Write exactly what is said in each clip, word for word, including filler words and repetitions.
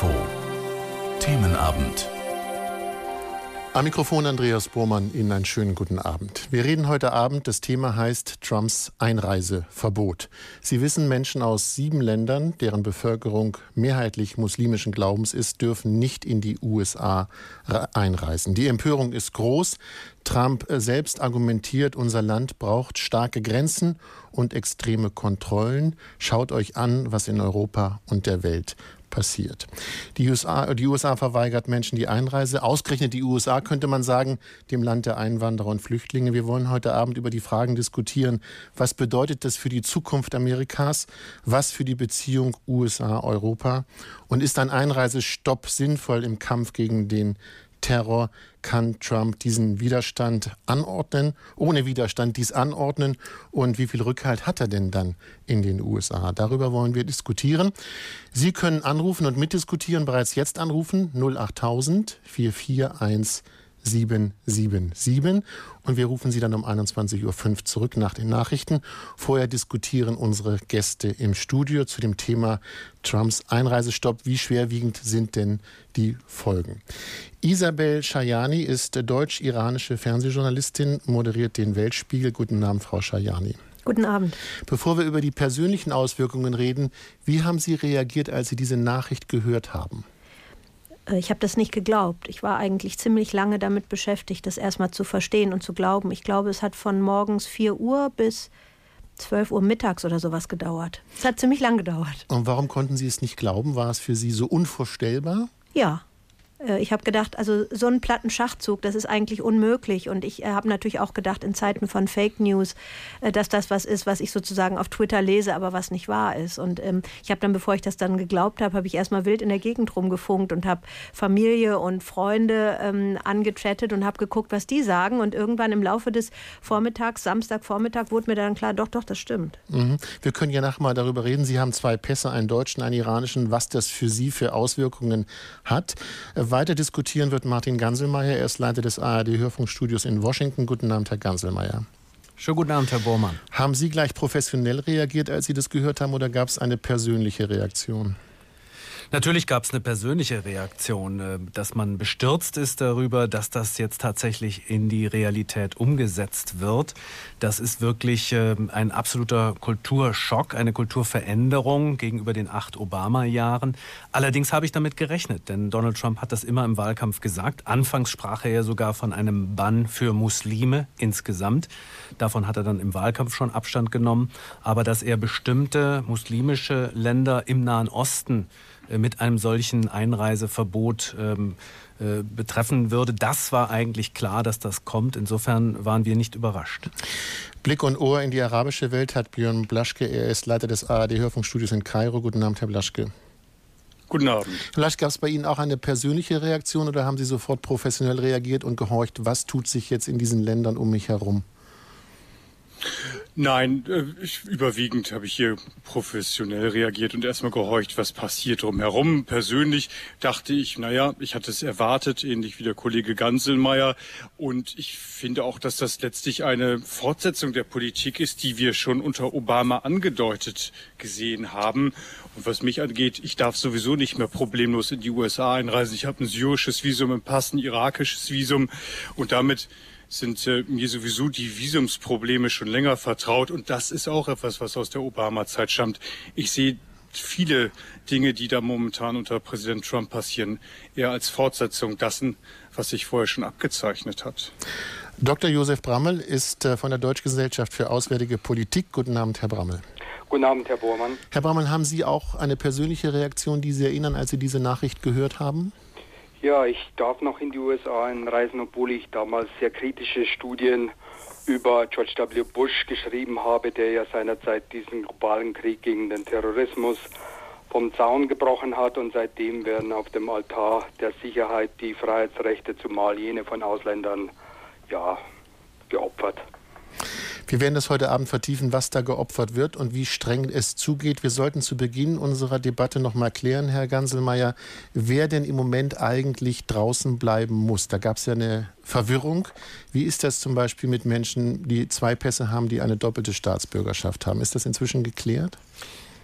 Info Themenabend. Am Mikrofon Andreas Bormann, Ihnen einen schönen guten Abend. Wir reden heute Abend, das Thema heißt Trumps Einreiseverbot. Sie wissen, Menschen aus sieben Ländern, deren Bevölkerung mehrheitlich muslimischen Glaubens ist, dürfen nicht in die U S A einreisen. Die Empörung ist groß. Trump selbst argumentiert, unser Land braucht starke Grenzen und extreme Kontrollen. Schaut euch an, was in Europa und der Welt passiert. Die U S A, die U S A verweigert Menschen die Einreise. Ausgerechnet die U S A, könnte man sagen, dem Land der Einwanderer und Flüchtlinge. Wir wollen heute Abend über die Fragen diskutieren. Was bedeutet das für die Zukunft Amerikas? Was für die Beziehung U S A-Europa? Und ist ein Einreisestopp sinnvoll im Kampf gegen den Terror? Kann Trump diesen Widerstand anordnen, ohne Widerstand dies anordnen? Und wie viel Rückhalt hat er denn dann in den U S A? Darüber wollen wir diskutieren. Sie können anrufen und mitdiskutieren, bereits jetzt anrufen, null acht tausend vier vier eins sieben sieben sieben. Und wir rufen Sie dann um einundzwanzig Uhr fünf zurück nach den Nachrichten. Vorher diskutieren unsere Gäste im Studio zu dem Thema Trumps Einreisestopp. Wie schwerwiegend sind denn die Folgen? Isabel Schajani ist deutsch-iranische Fernsehjournalistin, moderiert den Weltspiegel. Guten Abend, Frau Schajani. Guten Abend. Bevor wir über die persönlichen Auswirkungen reden, wie haben Sie reagiert, als Sie diese Nachricht gehört haben? Ich habe das nicht geglaubt. Ich war eigentlich ziemlich lange damit beschäftigt, das erstmal zu verstehen und zu glauben. Ich glaube, es hat von morgens vier Uhr bis zwölf Uhr mittags oder sowas gedauert. Es hat ziemlich lang gedauert. Und warum konnten Sie es nicht glauben? War es für Sie so unvorstellbar? Ja. Ich habe gedacht, also so einen platten Schachzug, das ist eigentlich unmöglich. Und ich habe natürlich auch gedacht, in Zeiten von Fake News, dass das was ist, was ich sozusagen auf Twitter lese, aber was nicht wahr ist. Und ähm, ich habe dann, bevor ich das dann geglaubt habe, habe ich erstmal wild in der Gegend rumgefunkt und habe Familie und Freunde ähm, angechattet und habe geguckt, was die sagen. Und irgendwann im Laufe des Vormittags, Samstagvormittag, wurde mir dann klar, doch, doch, das stimmt. Mhm. Wir können ja nachher mal darüber reden. Sie haben zwei Pässe, einen deutschen, einen iranischen, was das für Sie für Auswirkungen hat. Weiter diskutieren wird Martin Ganselmeier. Er ist Leiter des A R D-Hörfunkstudios in Washington. Guten Abend, Herr Ganselmeier. Schönen guten Abend, Herr Bormann. Haben Sie gleich professionell reagiert, als Sie das gehört haben, oder gab es eine persönliche Reaktion? Natürlich gab es eine persönliche Reaktion, dass man bestürzt ist darüber, dass das jetzt tatsächlich in die Realität umgesetzt wird. Das ist wirklich ein absoluter Kulturschock, eine Kulturveränderung gegenüber den acht Obama-Jahren. Allerdings habe ich damit gerechnet, denn Donald Trump hat das immer im Wahlkampf gesagt. Anfangs sprach er ja sogar von einem Bann für Muslime insgesamt. Davon hat er dann im Wahlkampf schon Abstand genommen. Aber dass er bestimmte muslimische Länder im Nahen Osten mit einem solchen Einreiseverbot ähm, äh, betreffen würde. Das war eigentlich klar, dass das kommt. Insofern waren wir nicht überrascht. Blick und Ohr in die arabische Welt hat Björn Blaschke. Er ist Leiter des A R D-Hörfunkstudios in Kairo. Guten Abend, Herr Blaschke. Guten Abend. Vielleicht gab es bei Ihnen auch eine persönliche Reaktion oder haben Sie sofort professionell reagiert und gehorcht, was tut sich jetzt in diesen Ländern um mich herum? Nein, ich, überwiegend habe ich hier professionell reagiert und erstmal gehorcht, was passiert drumherum. Persönlich dachte ich, naja, ich hatte es erwartet, ähnlich wie der Kollege Ganselmeier. Und ich finde auch, dass das letztlich eine Fortsetzung der Politik ist, die wir schon unter Obama angedeutet gesehen haben. Und was mich angeht, ich darf sowieso nicht mehr problemlos in die U S A einreisen. Ich habe ein syrisches Visum im Pass, ein irakisches Visum und damit sind äh, mir sowieso die Visumsprobleme schon länger vertraut. Und das ist auch etwas, was aus der Obama-Zeit stammt. Ich sehe viele Dinge, die da momentan unter Präsident Trump passieren, eher als Fortsetzung dessen, was sich vorher schon abgezeichnet hat. Doktor Josef Brammel ist äh, von der Deutschen Gesellschaft für Auswärtige Politik. Guten Abend, Herr Brammel. Guten Abend, Herr Bormann. Herr Brammel, haben Sie auch eine persönliche Reaktion, die Sie erinnern, als Sie diese Nachricht gehört haben? Ja, ich darf noch in die U S A einreisen, obwohl ich damals sehr kritische Studien über George W. Bush geschrieben habe, der ja seinerzeit diesen globalen Krieg gegen den Terrorismus vom Zaun gebrochen hat. Und seitdem werden auf dem Altar der Sicherheit die Freiheitsrechte, zumal jene von Ausländern, ja, geopfert. Wir werden das heute Abend vertiefen, was da geopfert wird und wie streng es zugeht. Wir sollten zu Beginn unserer Debatte noch mal klären, Herr Ganselmeier, wer denn im Moment eigentlich draußen bleiben muss. Da gab es ja eine Verwirrung. Wie ist das zum Beispiel mit Menschen, die zwei Pässe haben, die eine doppelte Staatsbürgerschaft haben? Ist das inzwischen geklärt?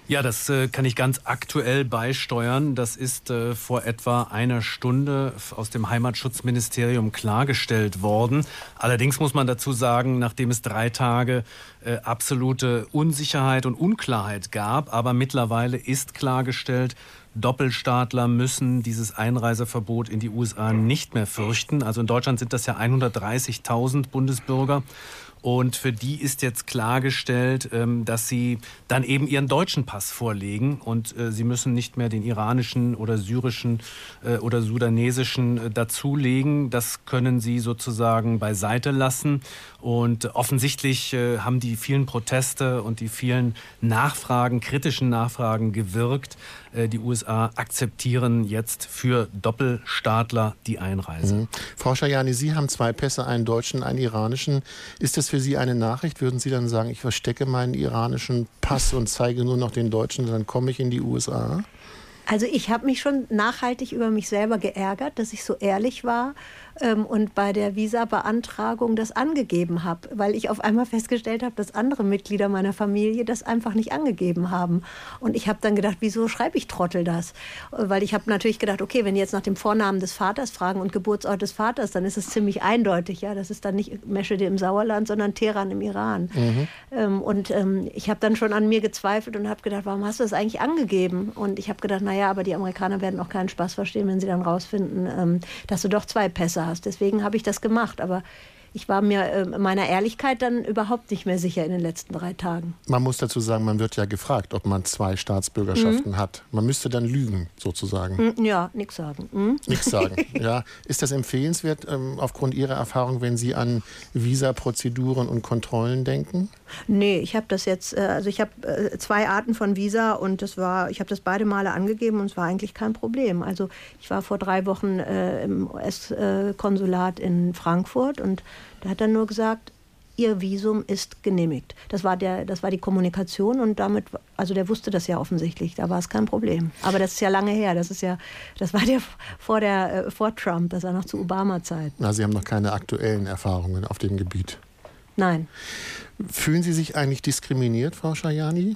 Ja, das äh, kann ich ganz aktuell beisteuern. Das ist äh, vor etwa einer Stunde aus dem Heimatschutzministerium klargestellt worden. Allerdings muss man dazu sagen, nachdem es drei Tage äh, absolute Unsicherheit und Unklarheit gab, aber mittlerweile ist klargestellt, Doppelstaatler müssen dieses Einreiseverbot in die U S A nicht mehr fürchten. Also in Deutschland sind das ja hundertdreißigtausend Bundesbürger. Und für die ist jetzt klargestellt, dass sie dann eben ihren deutschen Pass vorlegen und sie müssen nicht mehr den iranischen oder syrischen oder sudanesischen dazulegen. Das können sie sozusagen beiseite lassen. Und offensichtlich haben die vielen Proteste und die vielen Nachfragen, kritischen Nachfragen gewirkt. Die U S A akzeptieren jetzt für Doppelstaatler die Einreise. Mhm. Frau Schajani, Sie haben zwei Pässe, einen deutschen, einen iranischen. Ist das für Sie eine Nachricht? Würden Sie dann sagen, ich verstecke meinen iranischen Pass und zeige nur noch den deutschen, dann komme ich in die U S A? Also ich habe mich schon nachhaltig über mich selber geärgert, dass ich so ehrlich war ähm, und bei der Visa-Beantragung das angegeben habe, weil ich auf einmal festgestellt habe, dass andere Mitglieder meiner Familie das einfach nicht angegeben haben. Und ich habe dann gedacht, wieso schreibe ich Trottel das? Weil ich habe natürlich gedacht, okay, wenn die jetzt nach dem Vornamen des Vaters fragen und Geburtsort des Vaters, dann ist es ziemlich eindeutig. Ja, das ist dann nicht Meschede im Sauerland, sondern Teheran im Iran. Mhm. Ähm, und ähm, ich habe dann schon an mir gezweifelt und habe gedacht, warum hast du das eigentlich angegeben? Und ich habe gedacht, naja, Ja, aber die Amerikaner werden auch keinen Spaß verstehen, wenn sie dann rausfinden, ähm, dass du doch zwei Pässe hast. Deswegen habe ich das gemacht. Aber ich war mir äh, meiner Ehrlichkeit dann überhaupt nicht mehr sicher in den letzten drei Tagen. Man muss dazu sagen, man wird ja gefragt, ob man zwei Staatsbürgerschaften mhm. hat. Man müsste dann lügen, sozusagen. Ja, nichts sagen. Mhm. Nichts sagen, ja. Ist das empfehlenswert ähm, aufgrund Ihrer Erfahrung, wenn Sie an Visa-Prozeduren und Kontrollen denken? Nee, ich habe das jetzt, äh, also ich habe äh, zwei Arten von Visa und das war, ich habe das beide Male angegeben und es war eigentlich kein Problem. Also ich war vor drei Wochen äh, im U S-Konsulat in Frankfurt und da hat er nur gesagt, Ihr Visum ist genehmigt. Das war, der, das war die Kommunikation und damit, also der wusste das ja offensichtlich, da war es kein Problem. Aber das ist ja lange her, das ist ja, das war der vor, der, vor Trump, das war noch zu Obama-Zeit. Na, Sie haben noch keine aktuellen Erfahrungen auf dem Gebiet. Nein. Fühlen Sie sich eigentlich diskriminiert, Frau Schajani?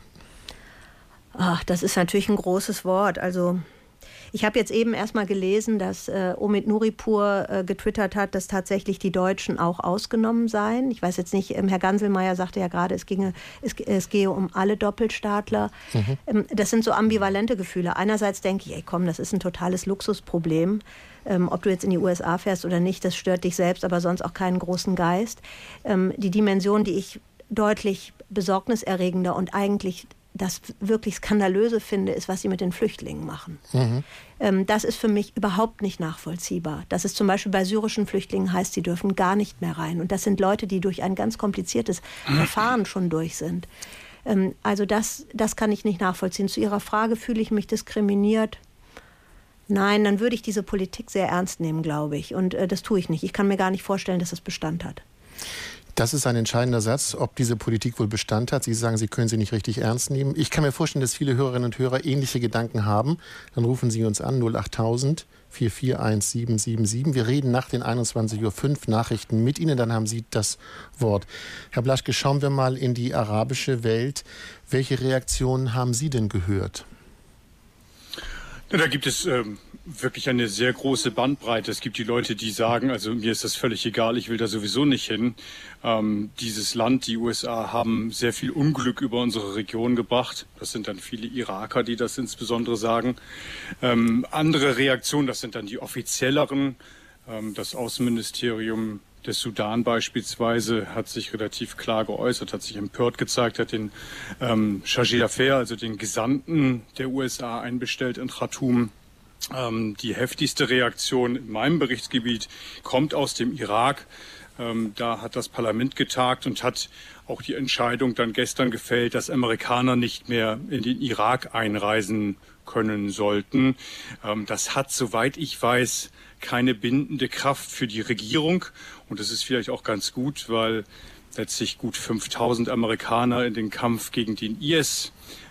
Ach, das ist natürlich ein großes Wort. Also ich habe jetzt eben erst mal gelesen, dass äh, Omid Nuripur äh, getwittert hat, dass tatsächlich die Deutschen auch ausgenommen seien. Ich weiß jetzt nicht, ähm, Herr Ganselmeier sagte ja gerade, es, ginge, es, es gehe um alle Doppelstaatler. Mhm. Ähm, das sind so ambivalente Gefühle. Einerseits denke ich, ey komm, das ist ein totales Luxusproblem. Ähm, ob du jetzt in die U S A fährst oder nicht, das stört dich selbst, aber sonst auch keinen großen Geist. Ähm, die Dimension, die ich deutlich besorgniserregender und eigentlich das wirklich Skandalöse finde, ist, was sie mit den Flüchtlingen machen. Mhm. Ähm, das ist für mich überhaupt nicht nachvollziehbar. Dass es zum Beispiel bei syrischen Flüchtlingen heißt, sie dürfen gar nicht mehr rein. Und das sind Leute, die durch ein ganz kompliziertes Verfahren schon durch sind. Ähm, also das, das kann ich nicht nachvollziehen. Zu Ihrer Frage, fühle ich mich diskriminiert? Nein, dann würde ich diese Politik sehr ernst nehmen, glaube ich. Und äh, das tue ich nicht. Ich kann mir gar nicht vorstellen, dass es Bestand hat. Das ist ein entscheidender Satz, ob diese Politik wohl Bestand hat. Sie sagen, Sie können sie nicht richtig ernst nehmen. Ich kann mir vorstellen, dass viele Hörerinnen und Hörer ähnliche Gedanken haben. Dann rufen Sie uns an, null acht tausend vier vier eins sieben sieben sieben. Wir reden nach den einundzwanzig Uhr fünf Nachrichten mit Ihnen, dann haben Sie das Wort. Herr Blaschke, schauen wir mal in die arabische Welt. Welche Reaktionen haben Sie denn gehört? Ja, da gibt es ähm, wirklich eine sehr große Bandbreite. Es gibt die Leute, die sagen, also mir ist das völlig egal, ich will da sowieso nicht hin. Ähm, dieses Land, die U S A, haben sehr viel Unglück über unsere Region gebracht. Das sind dann viele Iraker, die das insbesondere sagen. Ähm, andere Reaktionen, das sind dann die offizielleren. Ähm, das Außenministerium des Sudan beispielsweise hat sich relativ klar geäußert, hat sich empört gezeigt, hat den ähm, Chargé d'Affaires, also den Gesandten der U S A, einbestellt in Khartoum. Ähm, die heftigste Reaktion in meinem Berichtsgebiet kommt aus dem Irak. Ähm, da hat das Parlament getagt und hat auch die Entscheidung dann gestern gefällt, dass Amerikaner nicht mehr in den Irak einreisen können sollten. Ähm, das hat, soweit ich weiß, keine bindende Kraft für die Regierung. Und das ist vielleicht auch ganz gut, weil letztlich gut fünftausend Amerikaner in den Kampf gegen den I S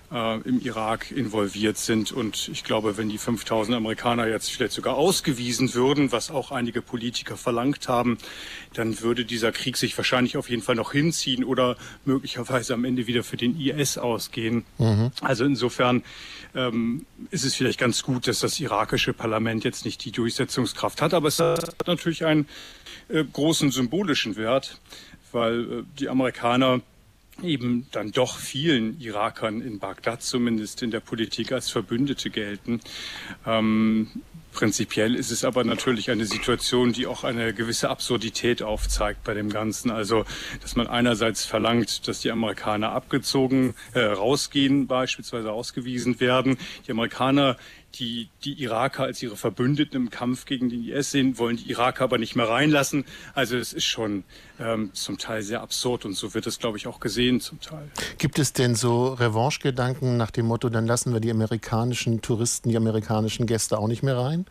äh, im Irak involviert sind. Und ich glaube, wenn die fünftausend Amerikaner jetzt vielleicht sogar ausgewiesen würden, was auch einige Politiker verlangt haben, dann würde dieser Krieg sich wahrscheinlich auf jeden Fall noch hinziehen oder möglicherweise am Ende wieder für den I S ausgehen. Mhm. Also insofern ähm, ist es vielleicht ganz gut, dass das irakische Parlament jetzt nicht die Durchsetzungskraft hat. Aber es hat natürlich einen äh, großen symbolischen Wert, weil äh, die Amerikaner eben dann doch vielen Irakern in Bagdad zumindest in der Politik als Verbündete gelten. Ähm, prinzipiell ist es aber natürlich eine Situation, die auch eine gewisse Absurdität aufzeigt bei dem Ganzen. Also, dass man einerseits verlangt, dass die Amerikaner abgezogen, äh, rausgehen, beispielsweise ausgewiesen werden. Die Amerikaner, die die Iraker als ihre Verbündeten im Kampf gegen den I S sehen, wollen die Iraker aber nicht mehr reinlassen. Also es ist schon ähm, zum Teil sehr absurd und so wird es, glaube ich, auch gesehen zum Teil. Gibt es denn so Revanchegedanken nach dem Motto, dann lassen wir die amerikanischen Touristen, die amerikanischen Gäste auch nicht mehr rein?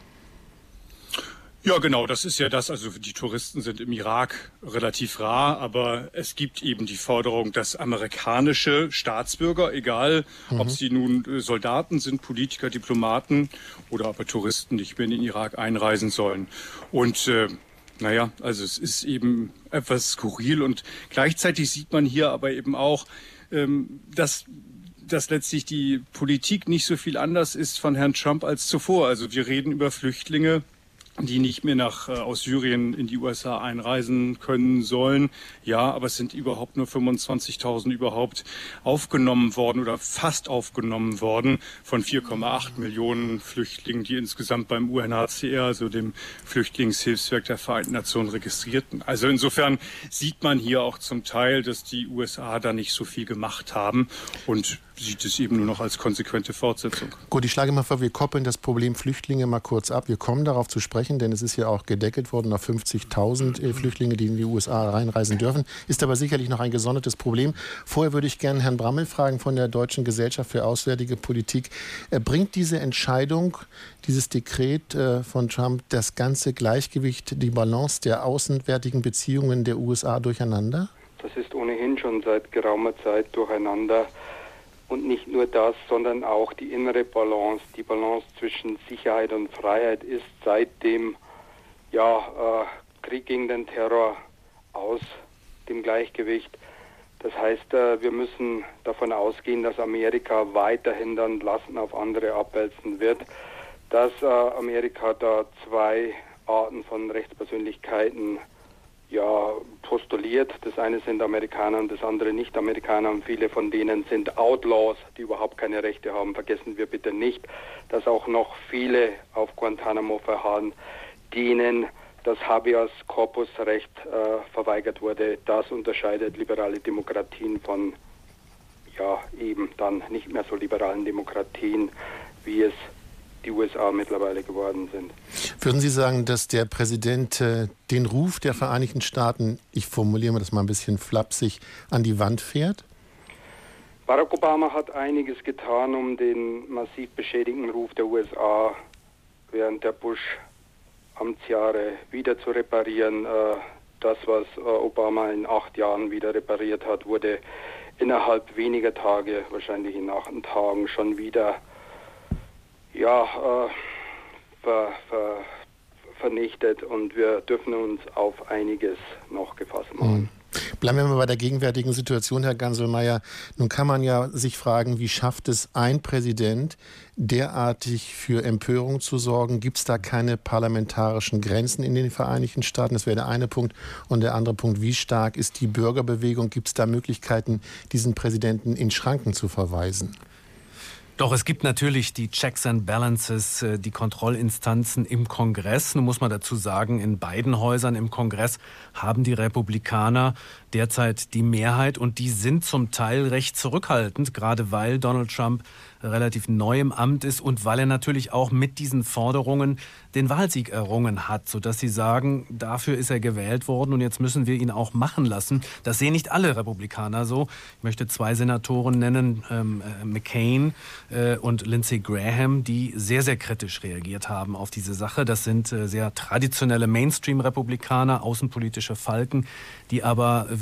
Ja, genau, das ist ja das. Also die Touristen sind im Irak relativ rar, aber es gibt eben die Forderung, dass amerikanische Staatsbürger, egal mhm. ob sie nun Soldaten sind, Politiker, Diplomaten oder aber Touristen, nicht mehr in den Irak einreisen sollen. Und äh, naja, also es ist eben etwas skurril und gleichzeitig sieht man hier aber eben auch, ähm, dass dass letztlich die Politik nicht so viel anders ist von Herrn Trump als zuvor. Also wir reden über Flüchtlinge, die nicht mehr nach, äh, aus Syrien in die U S A einreisen können sollen. Ja, aber es sind überhaupt nur fünfundzwanzigtausend überhaupt aufgenommen worden oder fast aufgenommen worden von vier Komma acht Millionen Flüchtlingen, die insgesamt beim U N H C R, also dem Flüchtlingshilfswerk der Vereinten Nationen, registrierten. Also insofern sieht man hier auch zum Teil, dass die U S A da nicht so viel gemacht haben und sieht es eben nur noch als konsequente Fortsetzung. Gut, ich schlage mal vor, wir koppeln das Problem Flüchtlinge mal kurz ab. Wir kommen darauf zu sprechen, denn es ist ja auch gedeckelt worden auf fünfzigtausend Flüchtlinge, die in die U S A reinreisen dürfen. Ist aber sicherlich noch ein gesondertes Problem. Vorher würde ich gerne Herrn Brammel fragen von der Deutschen Gesellschaft für Auswärtige Politik. Bringt diese Entscheidung, dieses Dekret von Trump, das ganze Gleichgewicht, die Balance der außenwärtigen Beziehungen der U S A durcheinander? Das ist ohnehin schon seit geraumer Zeit durcheinander. Und nicht nur das, sondern auch die innere Balance, die Balance zwischen Sicherheit und Freiheit ist seit dem ja, äh, Krieg gegen den Terror aus dem Gleichgewicht. Das heißt, äh, wir müssen davon ausgehen, dass Amerika weiterhin dann Lasten auf andere abwälzen wird, dass äh, Amerika da zwei Arten von Rechtspersönlichkeiten ja, postuliert. Das eine sind Amerikaner und das andere Nicht-Amerikaner und viele von denen sind Outlaws, die überhaupt keine Rechte haben. Vergessen wir bitte nicht, dass auch noch viele auf Guantanamo verharren, denen das Habeas Corpus-Recht äh, verweigert wurde. Das unterscheidet liberale Demokratien von ja eben dann nicht mehr so liberalen Demokratien, wie es die U S A mittlerweile geworden sind. Würden Sie sagen, dass der Präsident äh, den Ruf der Vereinigten Staaten, ich formuliere das mal ein bisschen flapsig, an die Wand fährt? Barack Obama hat einiges getan, um den massiv beschädigten Ruf der U S A während der Bush-Amtsjahre wieder zu reparieren. Äh, das, was äh, Obama in acht Jahren wieder repariert hat, wurde innerhalb weniger Tage, wahrscheinlich in acht Tagen, schon wieder ja, äh, ver, ver, vernichtet und wir dürfen uns auf einiges noch gefasst machen. Bleiben wir mal bei der gegenwärtigen Situation, Herr Ganselmeier. Nun kann man ja sich fragen, wie schafft es ein Präsident, derartig für Empörung zu sorgen? Gibt es da keine parlamentarischen Grenzen in den Vereinigten Staaten? Das wäre der eine Punkt. Und der andere Punkt, wie stark ist die Bürgerbewegung? Gibt es da Möglichkeiten, diesen Präsidenten in Schranken zu verweisen? Doch es gibt natürlich die Checks and Balances, die Kontrollinstanzen im Kongress. Nun muss man dazu sagen, in beiden Häusern im Kongress haben die Republikaner derzeit die Mehrheit und die sind zum Teil recht zurückhaltend, gerade weil Donald Trump relativ neu im Amt ist und weil er natürlich auch mit diesen Forderungen den Wahlsieg errungen hat, sodass sie sagen, dafür ist er gewählt worden und jetzt müssen wir ihn auch machen lassen. Das sehen nicht alle Republikaner so. Ich möchte zwei Senatoren nennen, ähm, McCain äh, und Lindsey Graham, die sehr, sehr kritisch reagiert haben auf diese Sache. Das sind äh, sehr traditionelle Mainstream-Republikaner, außenpolitische Falken, die aber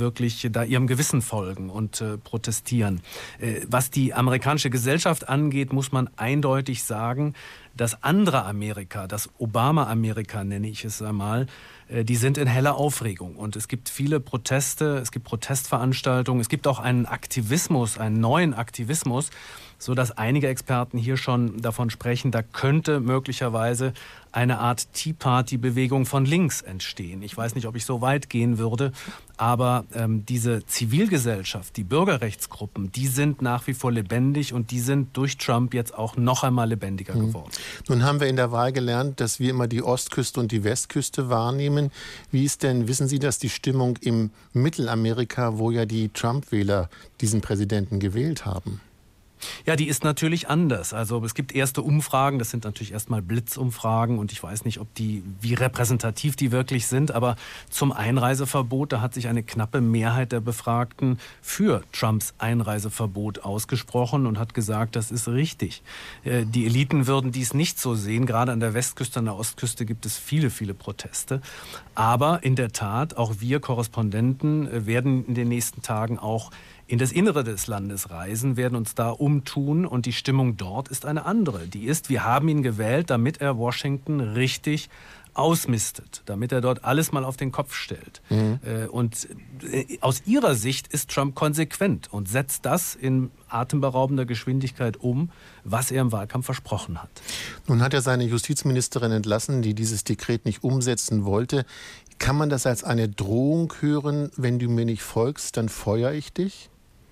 wirklich da ihrem Gewissen folgen und äh, protestieren. Äh, was die amerikanische Gesellschaft angeht, muss man eindeutig sagen, das andere Amerika, das Obama-Amerika nenne ich es einmal, äh, die sind in heller Aufregung. Und es gibt viele Proteste, es gibt Protestveranstaltungen, es gibt auch einen Aktivismus, einen neuen Aktivismus, so dass einige Experten hier schon davon sprechen, da könnte möglicherweise eine Art Tea Party-Bewegung von links entstehen. Ich weiß nicht, ob ich so weit gehen würde, aber ähm, diese Zivilgesellschaft, die Bürgerrechtsgruppen, die sind nach wie vor lebendig und die sind durch Trump jetzt auch noch einmal lebendiger mhm. geworden. Nun haben wir in der Wahl gelernt, dass wir immer die Ostküste und die Westküste wahrnehmen. Wie ist denn, wissen Sie, dass die Stimmung im Mittelamerika, wo ja die Trump-Wähler diesen Präsidenten gewählt haben? Ja, die ist natürlich anders. Also es gibt erste Umfragen, das sind natürlich erstmal Blitzumfragen und ich weiß nicht, ob die, wie repräsentativ die wirklich sind, aber zum Einreiseverbot, da hat sich eine knappe Mehrheit der Befragten für Trumps Einreiseverbot ausgesprochen und hat gesagt, das ist richtig. Die Eliten würden dies nicht so sehen. Gerade an der Westküste, an der Ostküste gibt es viele, viele Proteste. Aber in der Tat, auch wir Korrespondenten werden in den nächsten Tagen auch in das Innere des Landes reisen, werden uns da umtun und die Stimmung dort ist eine andere. Die ist, wir haben ihn gewählt, damit er Washington richtig ausmistet, damit er dort alles mal auf den Kopf stellt. Mhm. Und aus ihrer Sicht ist Trump konsequent und setzt das in atemberaubender Geschwindigkeit um, was er im Wahlkampf versprochen hat. Nun hat er seine Justizministerin entlassen, die dieses Dekret nicht umsetzen wollte. Kann man das als eine Drohung hören, wenn du mir nicht folgst, dann feuere ich dich?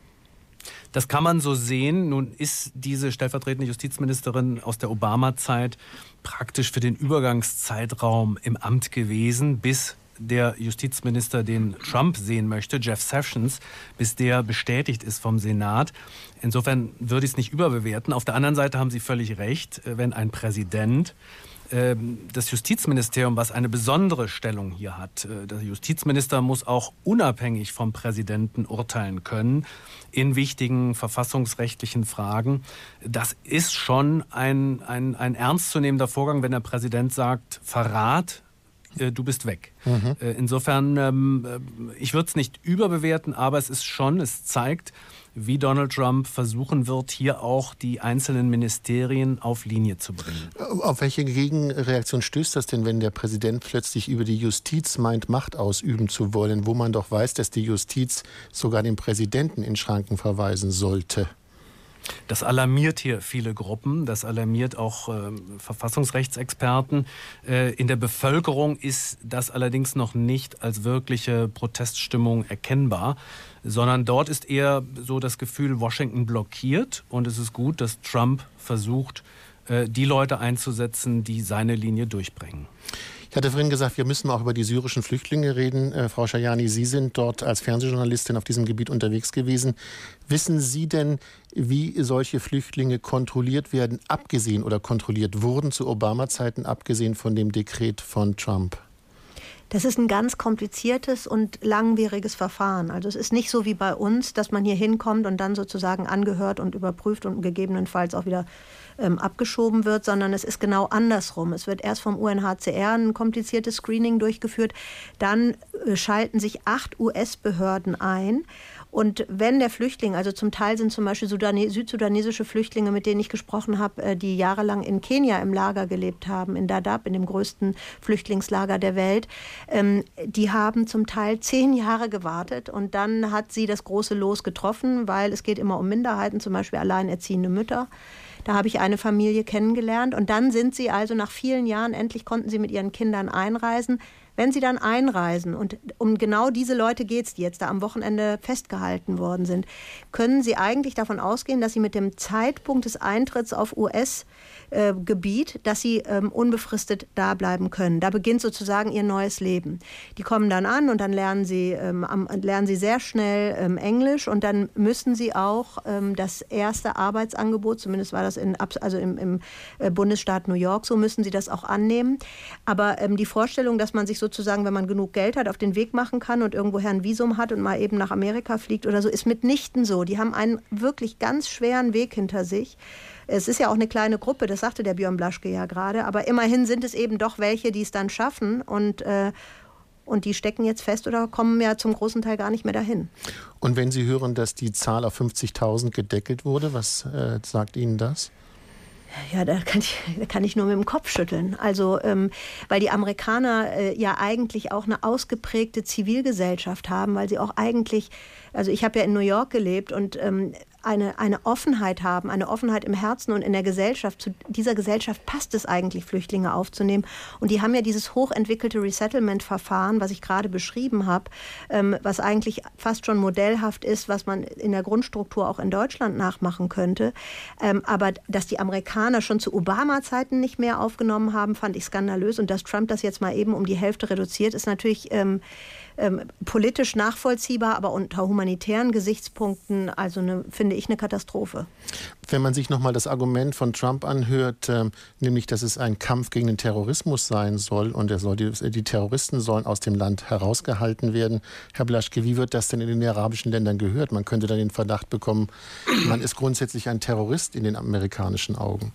Das kann man so sehen. Nun ist diese stellvertretende Justizministerin aus der Obama-Zeit praktisch für den Übergangszeitraum im Amt gewesen, bis der Justizminister, den Trump sehen möchte, Jeff Sessions, bis der bestätigt ist vom Senat. Insofern würde ich es nicht überbewerten. Auf der anderen Seite haben Sie völlig recht, wenn ein Präsident das Justizministerium, was eine besondere Stellung hier hat. Der Justizminister muss auch unabhängig vom Präsidenten urteilen können in wichtigen verfassungsrechtlichen Fragen. Das ist schon ein, ein, ein ernstzunehmender Vorgang, wenn der Präsident sagt, Verrat, du bist weg. Mhm. Insofern, ich würde es nicht überbewerten, aber es ist schon, es zeigt, wie Donald Trump versuchen wird, hier auch die einzelnen Ministerien auf Linie zu bringen. Auf welche Gegenreaktion stößt das denn, wenn der Präsident plötzlich über die Justiz meint, Macht ausüben zu wollen, wo man doch weiß, dass die Justiz sogar den Präsidenten in Schranken verweisen sollte? Das alarmiert hier viele Gruppen, das alarmiert auch äh, Verfassungsrechtsexperten. Äh, in der Bevölkerung ist das allerdings noch nicht als wirkliche Proteststimmung erkennbar, sondern dort ist eher so das Gefühl, Washington blockiert und es ist gut, dass Trump versucht, äh, die Leute einzusetzen, die seine Linie durchbringen. Ich hatte vorhin gesagt, wir müssen auch über die syrischen Flüchtlinge reden. Äh, Frau Schajani, Sie sind dort als Fernsehjournalistin auf diesem Gebiet unterwegs gewesen. Wissen Sie denn, wie solche Flüchtlinge kontrolliert werden, abgesehen oder kontrolliert wurden zu Obama-Zeiten, abgesehen von dem Dekret von Trump? Das ist ein ganz kompliziertes und langwieriges Verfahren. Also es ist nicht so wie bei uns, dass man hier hinkommt und dann sozusagen angehört und überprüft und gegebenenfalls auch wieder ähm, abgeschoben wird, sondern es ist genau andersrum. Es wird erst vom U N H C R ein kompliziertes Screening durchgeführt, dann äh, schalten sich acht U S-Behörden ein. Und wenn der Flüchtling, also zum Teil sind zum Beispiel Sudane- südsudanesische Flüchtlinge, mit denen ich gesprochen habe, die jahrelang in Kenia im Lager gelebt haben, in Dadaab, in dem größten Flüchtlingslager der Welt, ähm, die haben zum Teil zehn Jahre gewartet und dann hat sie das große Los getroffen, weil es geht immer um Minderheiten, zum Beispiel alleinerziehende Mütter. Da habe ich eine Familie kennengelernt und dann sind sie also nach vielen Jahren, endlich konnten sie mit ihren Kindern einreisen. Wenn sie dann einreisen, und um genau diese Leute geht es, die jetzt da am Wochenende festgehalten worden sind, können sie eigentlich davon ausgehen, dass sie mit dem Zeitpunkt des Eintritts auf U S-Gebiet, äh, dass sie ähm, unbefristet da bleiben können. Da beginnt sozusagen ihr neues Leben. Die kommen dann an und dann lernen sie, ähm, am, lernen sie sehr schnell ähm, Englisch und dann müssen sie auch ähm, das erste Arbeitsangebot, zumindest war das in, also im, im Bundesstaat New York, so müssen sie das auch annehmen. Aber ähm, die Vorstellung, dass man sich sozusagen, wenn man genug Geld hat, auf den Weg machen kann und irgendwoher ein Visum hat und mal eben nach Amerika fliegt oder so, ist mitnichten so. Die haben einen wirklich ganz schweren Weg hinter sich. Es ist ja auch eine kleine Gruppe, das sagte der Björn Blaschke ja gerade, aber immerhin sind es eben doch welche, die es dann schaffen und äh, Und die stecken jetzt fest oder kommen ja zum großen Teil gar nicht mehr dahin. Und wenn Sie hören, dass die Zahl auf fünfzigtausend gedeckelt wurde, was äh, sagt Ihnen das? Ja, da kann ich, da kann ich nur mit dem Kopf schütteln. Also, ähm, weil die Amerikaner äh, ja eigentlich auch eine ausgeprägte Zivilgesellschaft haben, weil sie auch eigentlich, also ich habe ja in New York gelebt und ähm, eine, eine Offenheit haben, eine Offenheit im Herzen und in der Gesellschaft. Zu dieser Gesellschaft passt es eigentlich, Flüchtlinge aufzunehmen. Und die haben ja dieses hochentwickelte Resettlement-Verfahren, was ich gerade beschrieben habe, ähm, was eigentlich fast schon modellhaft ist, was man in der Grundstruktur auch in Deutschland nachmachen könnte. Ähm, aber dass die Amerikaner schon zu Obama-Zeiten nicht mehr aufgenommen haben, fand ich skandalös. Und dass Trump das jetzt mal eben um die Hälfte reduziert, ist natürlich ähm, ähm, politisch nachvollziehbar, aber unter humanitären Gesichtspunkten, also eine, finde ich, eine Katastrophe. Wenn man sich nochmal das Argument von Trump anhört, äh, nämlich, dass es ein Kampf gegen den Terrorismus sein soll und er soll die, die Terroristen sollen aus dem Land herausgehalten werden. Herr Blaschke, wie wird das denn in den arabischen Ländern gehört? Man könnte dann den Verdacht bekommen, man ist grundsätzlich ein Terrorist in den amerikanischen Augen.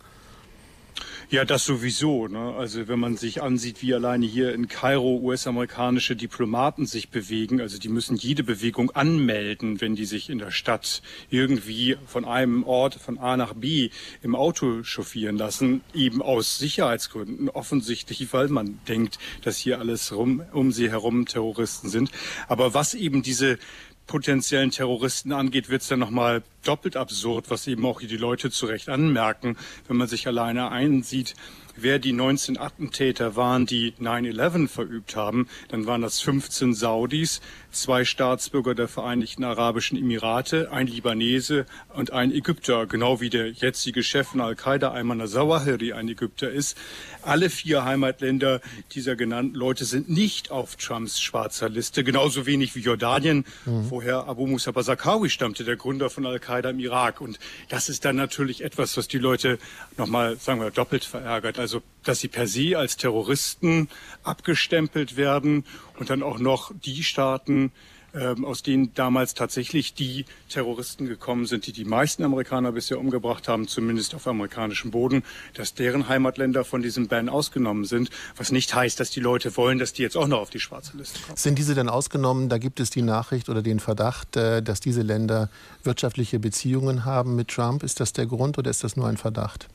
Ja, das sowieso. Ne? Also wenn man sich ansieht, wie alleine hier in Kairo U S-amerikanische Diplomaten sich bewegen, also die müssen jede Bewegung anmelden, wenn die sich in der Stadt irgendwie von einem Ort von A nach B im Auto chauffieren lassen, eben aus Sicherheitsgründen, offensichtlich, weil man denkt, dass hier alles rum, um sie herum Terroristen sind. Aber was eben diese potenziellen Terroristen angeht, wird es dann nochmal doppelt absurd, was eben auch die Leute zu Recht anmerken, wenn man sich alleine einsieht, wer die neunzehn Attentäter waren, die neun elf verübt haben, dann waren das fünfzehn Saudis, zwei Staatsbürger der Vereinigten Arabischen Emirate, ein Libanese und ein Ägypter, genau wie der jetzige Chef von Al-Qaida, Ayman al-Zawahiri, ein Ägypter ist. Alle vier Heimatländer dieser genannten Leute sind nicht auf Trumps schwarzer Liste, genauso wenig wie Jordanien, mhm. woher Abu Musab al-Zarqawi stammte, der Gründer von Al-Qaida im Irak. Und das ist dann natürlich etwas, was die Leute nochmal, sagen wir, doppelt verärgert. Also, dass sie per se als Terroristen abgestempelt werden und dann auch noch die Staaten, ähm, aus denen damals tatsächlich die Terroristen gekommen sind, die die meisten Amerikaner bisher umgebracht haben, zumindest auf amerikanischem Boden, dass deren Heimatländer von diesem Ban ausgenommen sind, was nicht heißt, dass die Leute wollen, dass die jetzt auch noch auf die schwarze Liste kommen. Sind diese denn ausgenommen? Da gibt es die Nachricht oder den Verdacht, dass diese Länder wirtschaftliche Beziehungen haben mit Trump. Ist das der Grund oder ist das nur ein Verdacht?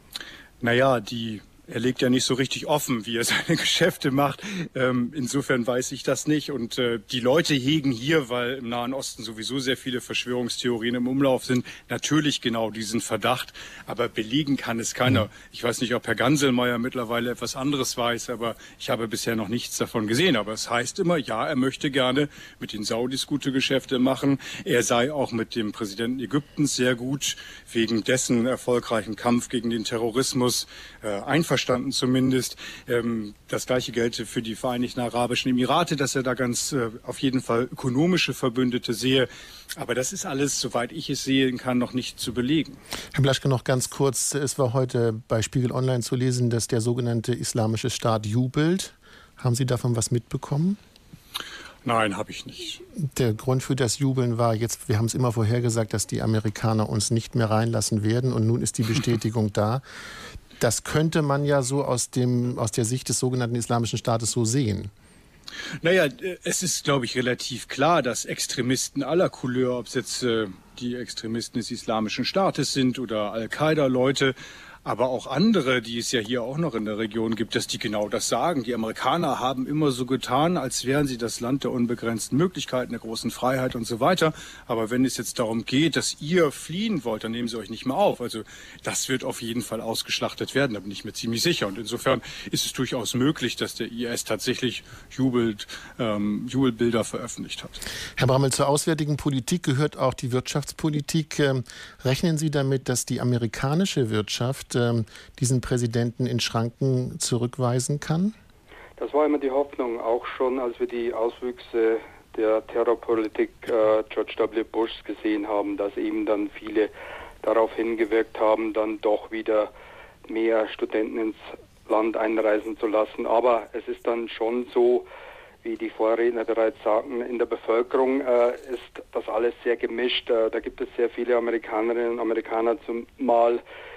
Naja, die Er legt ja nicht so richtig offen, wie er seine Geschäfte macht. Ähm, insofern weiß ich das nicht. Und äh, die Leute hegen hier, weil im Nahen Osten sowieso sehr viele Verschwörungstheorien im Umlauf sind, natürlich genau diesen Verdacht. Aber belegen kann es keiner. Ich weiß nicht, ob Herr Ganselmeier mittlerweile etwas anderes weiß, aber ich habe bisher noch nichts davon gesehen. Aber es heißt immer, ja, er möchte gerne mit den Saudis gute Geschäfte machen. Er sei auch mit dem Präsidenten Ägyptens sehr gut, wegen dessen erfolgreichen Kampf gegen den Terrorismus äh, einverstanden. Verstanden zumindest. Ähm, das gleiche gelte für die Vereinigten Arabischen Emirate, dass er da ganz äh, auf jeden Fall ökonomische Verbündete sehe. Aber das ist alles, soweit ich es sehen kann, noch nicht zu belegen. Herr Blaschke, noch ganz kurz. Es war heute bei Spiegel Online zu lesen, dass der sogenannte Islamische Staat jubelt. Haben Sie davon was mitbekommen? Nein, habe ich nicht. Der Grund für das Jubeln war jetzt, wir haben es immer vorhergesagt, dass die Amerikaner uns nicht mehr reinlassen werden. Und nun ist die Bestätigung da. Das könnte man ja so aus, dem, aus der Sicht des sogenannten Islamischen Staates so sehen. Naja, es ist, glaube ich, relativ klar, dass Extremisten aller Couleur, ob es jetzt äh, die Extremisten des Islamischen Staates sind oder Al-Qaida-Leute, aber auch andere, die es ja hier auch noch in der Region gibt, dass die genau das sagen. Die Amerikaner haben immer so getan, als wären sie das Land der unbegrenzten Möglichkeiten, der großen Freiheit und so weiter. Aber wenn es jetzt darum geht, dass ihr fliehen wollt, dann nehmen sie euch nicht mehr auf. Also das wird auf jeden Fall ausgeschlachtet werden, da bin ich mir ziemlich sicher. Und insofern ist es durchaus möglich, dass der I S tatsächlich jubelt, ähm, Jubelbilder veröffentlicht hat. Herr Brammel, zur auswärtigen Politik gehört auch die Wirtschaftspolitik. Ähm, rechnen Sie damit, dass die amerikanische Wirtschaft diesen Präsidenten in Schranken zurückweisen kann? Das war immer die Hoffnung, auch schon als wir die Auswüchse der Terrorpolitik äh, George W. Bushs gesehen haben, dass eben dann viele darauf hingewirkt haben, dann doch wieder mehr Studenten ins Land einreisen zu lassen. Aber es ist dann schon so, wie die Vorredner bereits sagten, in der Bevölkerung äh, ist das alles sehr gemischt. Äh, da gibt es sehr viele Amerikanerinnen und Amerikaner, zumal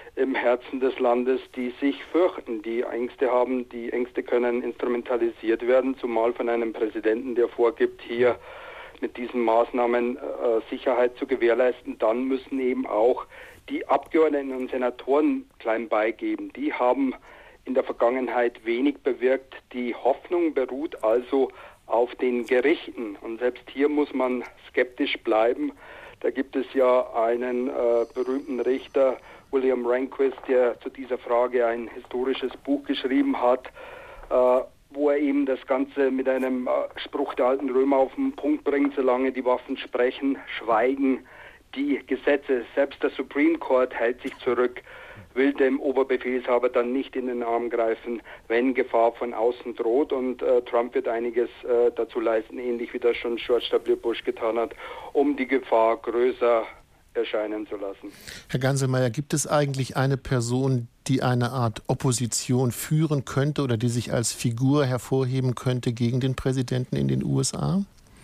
im Herzen des Landes, die sich fürchten, die Ängste haben. Die Ängste können instrumentalisiert werden, zumal von einem Präsidenten, der vorgibt, hier mit diesen Maßnahmen äh, Sicherheit zu gewährleisten. Dann müssen eben auch die Abgeordneten und Senatoren klein beigeben. Die haben in der Vergangenheit wenig bewirkt. Die Hoffnung beruht also auf den Gerichten. Und selbst hier muss man skeptisch bleiben. Da gibt es ja einen äh, berühmten Richter, William Rehnquist, der zu dieser Frage ein historisches Buch geschrieben hat, äh, wo er eben das Ganze mit einem äh, Spruch der alten Römer auf den Punkt bringt: Solange die Waffen sprechen, schweigen die Gesetze. Selbst der Supreme Court hält sich zurück, will dem Oberbefehlshaber dann nicht in den Arm greifen, wenn Gefahr von außen droht. Und äh, Trump wird einiges äh, dazu leisten, ähnlich wie das schon George W. Bush getan hat, um die Gefahr größer erscheinen zu lassen. Herr Ganselmeier, gibt es eigentlich eine Person, die eine Art Opposition führen könnte oder die sich als Figur hervorheben könnte gegen den Präsidenten in den U S A?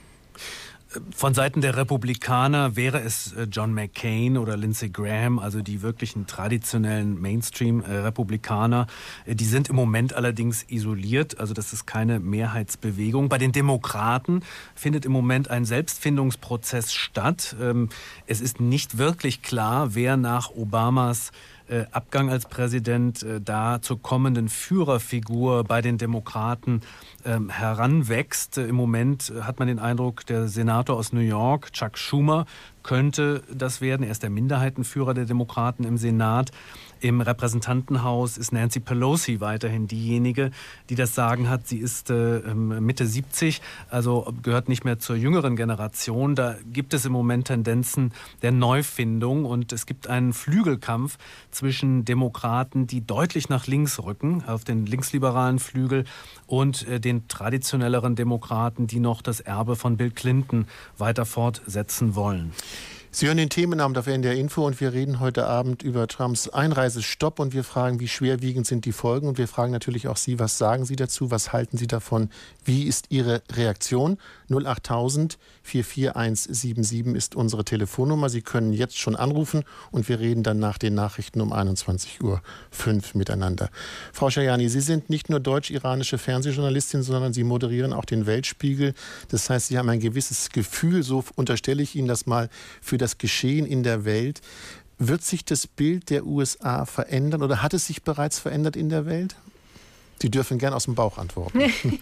Von Seiten der Republikaner wäre es John McCain oder Lindsey Graham, also die wirklichen traditionellen Mainstream-Republikaner. Die sind im Moment allerdings isoliert, also das ist keine Mehrheitsbewegung. Bei den Demokraten findet im Moment ein Selbstfindungsprozess statt. Es ist nicht wirklich klar, wer nach Obamas Abgang als Präsident da zur kommenden Führerfigur bei den Demokraten ähm, heranwächst. Im Moment hat man den Eindruck, der Senator aus New York, Chuck Schumer, könnte das werden. Er ist der Minderheitenführer der Demokraten im Senat. Im Repräsentantenhaus ist Nancy Pelosi weiterhin diejenige, die das Sagen hat. Sie ist äh, Mitte siebzig, also gehört nicht mehr zur jüngeren Generation. Da gibt es im Moment Tendenzen der Neufindung und es gibt einen Flügelkampf zwischen Demokraten, die deutlich nach links rücken, auf den linksliberalen Flügel, und äh, den traditionelleren Demokraten, die noch das Erbe von Bill Clinton weiter fortsetzen wollen. Sie hören den Themenabend auf N D R Info und wir reden heute Abend über Trumps Einreisestopp und wir fragen, wie schwerwiegend sind die Folgen, und wir fragen natürlich auch Sie, was sagen Sie dazu, was halten Sie davon, wie ist Ihre Reaktion? null acht tausend vier vier eins sieben sieben ist unsere Telefonnummer. Sie können jetzt schon anrufen und wir reden dann nach den Nachrichten um einundzwanzig Uhr fünf miteinander. Frau Schajani, Sie sind nicht nur deutsch-iranische Fernsehjournalistin, sondern Sie moderieren auch den Weltspiegel. Das heißt, Sie haben ein gewisses Gefühl, so unterstelle ich Ihnen das mal, für das Geschehen in der Welt. Wird sich das Bild der U S A verändern oder hat es sich bereits verändert in der Welt? Sie dürfen gern aus dem Bauch antworten.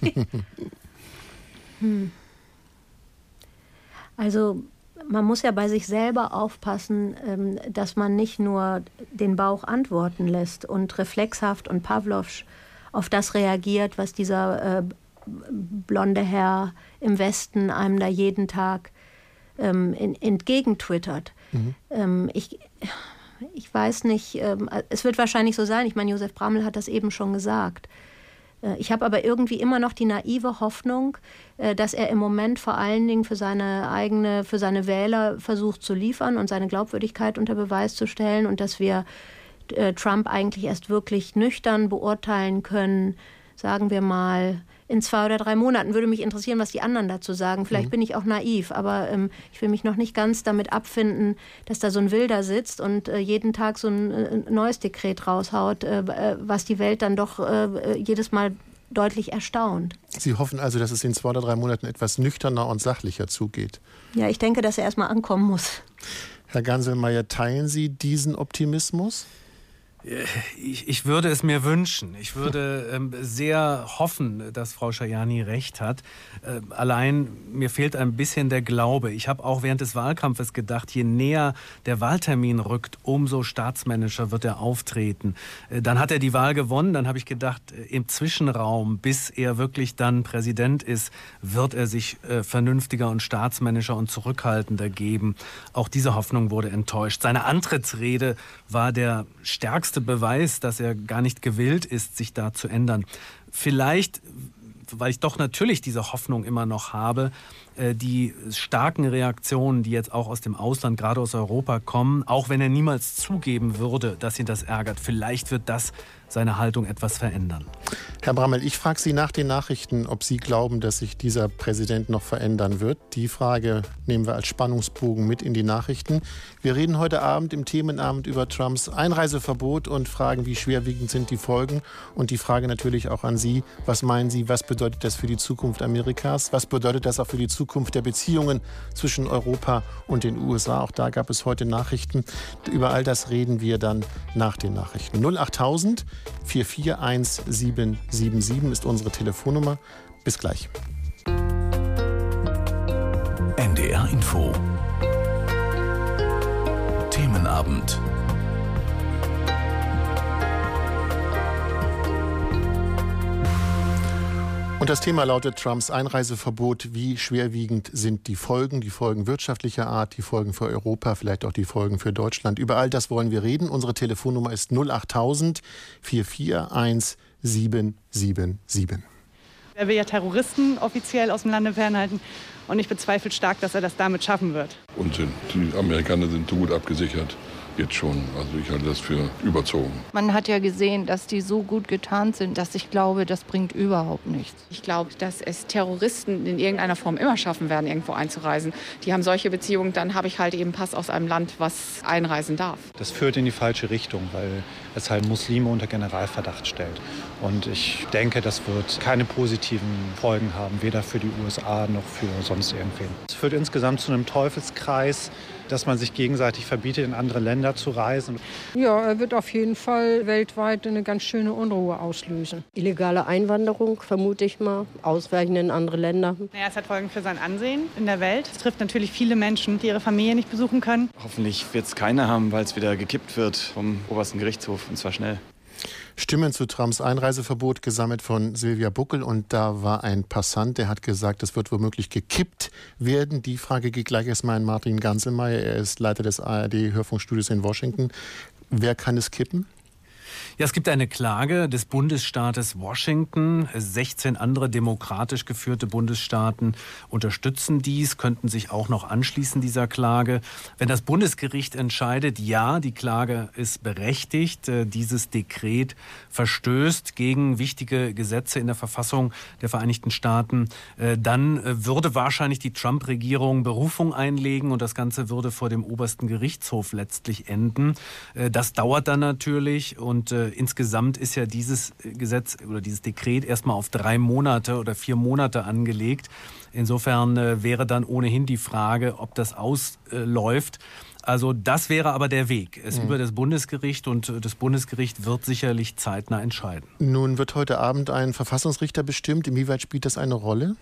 hm. Also man muss ja bei sich selber aufpassen, dass man nicht nur den Bauch antworten lässt und reflexhaft und Pavlovsch auf das reagiert, was dieser äh, blonde Herr im Westen einem da jeden Tag ähm, in, entgegentwittert. Mhm. Ähm, ich, ich weiß nicht, ähm, es wird wahrscheinlich so sein, ich meine, Josef Braml hat das eben schon gesagt. Ich habe aber irgendwie immer noch die naive Hoffnung, dass er im Moment vor allen Dingen für seine eigene, für seine Wähler versucht zu liefern und seine Glaubwürdigkeit unter Beweis zu stellen und dass wir Trump eigentlich erst wirklich nüchtern beurteilen können, sagen wir mal, in zwei oder drei Monaten. Würde mich interessieren, was die anderen dazu sagen. Vielleicht mhm. bin ich auch naiv, aber ähm, ich will mich noch nicht ganz damit abfinden, dass da so ein Wilder sitzt und äh, jeden Tag so ein äh, neues Dekret raushaut, äh, was die Welt dann doch äh, jedes Mal deutlich erstaunt. Sie hoffen also, dass es in zwei oder drei Monaten etwas nüchterner und sachlicher zugeht? Ja, ich denke, dass er erst mal ankommen muss. Herr Ganselmeier, teilen Sie diesen Optimismus? Ich, ich würde es mir wünschen. Ich würde ähm, sehr hoffen, dass Frau Schajani recht hat. Äh, allein mir fehlt ein bisschen der Glaube. Ich habe auch während des Wahlkampfes gedacht, je näher der Wahltermin rückt, umso staatsmännischer wird er auftreten. Äh, dann hat er die Wahl gewonnen. Dann habe ich gedacht, äh, im Zwischenraum, bis er wirklich dann Präsident ist, wird er sich äh, vernünftiger und staatsmännischer und zurückhaltender geben. Auch diese Hoffnung wurde enttäuscht. Seine Antrittsrede war der stärkste Beweis, dass er gar nicht gewillt ist, sich da zu ändern. Vielleicht, weil ich doch natürlich diese Hoffnung immer noch habe, die starken Reaktionen, die jetzt auch aus dem Ausland, gerade aus Europa kommen, auch wenn er niemals zugeben würde, dass ihn das ärgert, vielleicht wird das seine Haltung etwas verändern. Herr Brammel, ich frage Sie nach den Nachrichten, ob Sie glauben, dass sich dieser Präsident noch verändern wird. Die Frage nehmen wir als Spannungsbogen mit in die Nachrichten. Wir reden heute Abend im Themenabend über Trumps Einreiseverbot und fragen, wie schwerwiegend sind die Folgen. Und die Frage natürlich auch an Sie, was meinen Sie, was bedeutet das für die Zukunft Amerikas? Was bedeutet das auch für die Zukunft der Beziehungen zwischen Europa und den U S A? Auch da gab es heute Nachrichten. Über all das reden wir dann nach den Nachrichten. null achttausend vier vier eins sieben sieben sieben ist unsere Telefonnummer. Bis gleich. N D R Info. Themenabend. Und das Thema lautet Trumps Einreiseverbot. Wie schwerwiegend sind die Folgen? Die Folgen wirtschaftlicher Art, die Folgen für Europa, vielleicht auch die Folgen für Deutschland. Über all das wollen wir reden. Unsere Telefonnummer ist null achttausend vier vier eins sieben sieben sieben. Er will ja Terroristen offiziell aus dem Lande fernhalten. Und ich bezweifle stark, dass er das damit schaffen wird. Unsinn. Die Amerikaner sind so gut abgesichert. Jetzt schon. Also ich halte das für überzogen. Man hat ja gesehen, dass die so gut getarnt sind, dass ich glaube, das bringt überhaupt nichts. Ich glaube, dass es Terroristen in irgendeiner Form immer schaffen werden, irgendwo einzureisen. Die haben solche Beziehungen, dann habe ich halt eben Pass aus einem Land, was einreisen darf. Das führt in die falsche Richtung, weil es halt Muslime unter Generalverdacht stellt. Und ich denke, das wird keine positiven Folgen haben, weder für die U S A noch für sonst irgendwen. Es führt insgesamt zu einem Teufelskreis, dass man sich gegenseitig verbietet, in andere Länder zu reisen. Ja, er wird auf jeden Fall weltweit eine ganz schöne Unruhe auslösen. Illegale Einwanderung, vermute ich mal, Ausweichen in andere Länder. Naja, es hat Folgen für sein Ansehen in der Welt. Es trifft natürlich viele Menschen, die ihre Familie nicht besuchen können. Hoffentlich wird es keiner haben, weil es wieder gekippt wird vom obersten Gerichtshof, und zwar schnell. Stimmen zu Trumps Einreiseverbot gesammelt von Silvia Buckel, und da war ein Passant, der hat gesagt, es wird womöglich gekippt werden. Die Frage geht gleich erstmal an Martin Ganselmeier. Er ist Leiter des A R D-Hörfunkstudios in Washington. Wer kann es kippen? Ja, es gibt eine Klage des Bundesstaates Washington. sechzehn andere demokratisch geführte Bundesstaaten unterstützen dies, könnten sich auch noch anschließen dieser Klage. Wenn das Bundesgericht entscheidet, ja, die Klage ist berechtigt, dieses Dekret verstößt gegen wichtige Gesetze in der Verfassung der Vereinigten Staaten, dann würde wahrscheinlich die Trump-Regierung Berufung einlegen und das Ganze würde vor dem obersten Gerichtshof letztlich enden. Das dauert dann natürlich, und äh, insgesamt ist ja dieses Gesetz oder dieses Dekret erstmal auf drei Monate oder vier Monate angelegt. Insofern äh, wäre dann ohnehin die Frage, ob das ausläuft. Also das wäre aber der Weg. Es mhm. über das Bundesgericht, und das Bundesgericht wird sicherlich zeitnah entscheiden. Nun wird heute Abend ein Verfassungsrichter bestimmt. Inwieweit spielt das eine Rolle?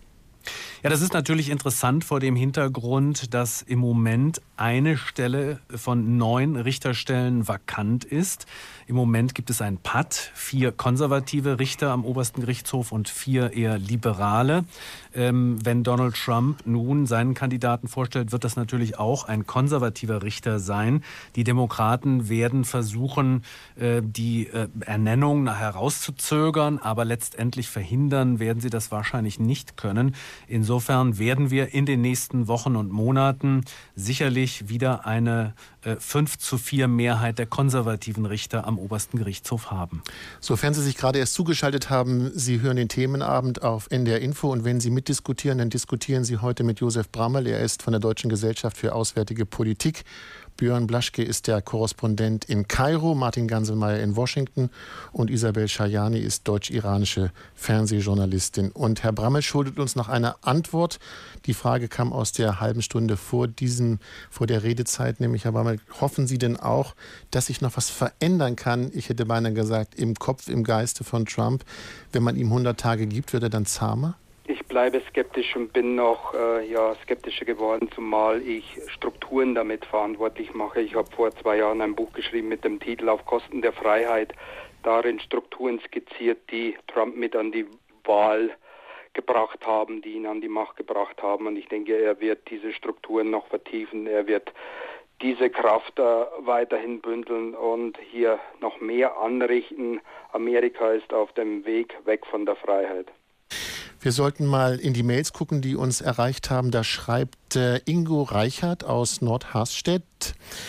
Ja, das ist natürlich interessant vor dem Hintergrund, dass im Moment eine Stelle von neun Richterstellen vakant ist. Im Moment gibt es ein Patt, vier konservative Richter am obersten Gerichtshof und vier eher liberale. Ähm, wenn Donald Trump nun seinen Kandidaten vorstellt, wird das natürlich auch ein konservativer Richter sein. Die Demokraten werden versuchen, äh, die äh, Ernennung herauszuzögern, aber letztendlich verhindern werden sie das wahrscheinlich nicht können. Insofern werden wir in den nächsten Wochen und Monaten sicherlich wieder eine äh, fünf zu vier Mehrheit der konservativen Richter am obersten Gerichtshof haben. Sofern Sie sich gerade erst zugeschaltet haben, Sie hören den Themenabend auf N D R Info, und wenn Sie mitdiskutieren, dann diskutieren Sie heute mit Josef Brammel. Er ist von der Deutschen Gesellschaft für Auswärtige Politik. Björn Blaschke ist der Korrespondent in Kairo, Martin Ganselmeier in Washington und Isabel Schajani ist deutsch-iranische Fernsehjournalistin. Und Herr Brammel schuldet uns noch eine Antwort. Die Frage kam aus der halben Stunde vor diesem, vor der Redezeit, nämlich, Herr Brammel, hoffen Sie denn auch, dass sich noch was verändern kann? Ich hätte beinahe gesagt, im Kopf, im Geiste von Trump. Wenn man ihm hundert Tage gibt, wird er dann zahmer? Ich bleibe skeptisch und bin noch äh, ja, skeptischer geworden, zumal ich Strukturen damit verantwortlich mache. Ich habe vor zwei Jahren ein Buch geschrieben mit dem Titel Auf Kosten der Freiheit. Darin Strukturen skizziert, die Trump mit an die Wahl gebracht haben, die ihn an die Macht gebracht haben. Und ich denke, er wird diese Strukturen noch vertiefen. Er wird diese Kraft äh, weiterhin bündeln und hier noch mehr anrichten. Amerika ist auf dem Weg weg von der Freiheit. Wir sollten mal in die Mails gucken, die uns erreicht haben. Da schreibt äh, Ingo Reichert aus Nordharstedt: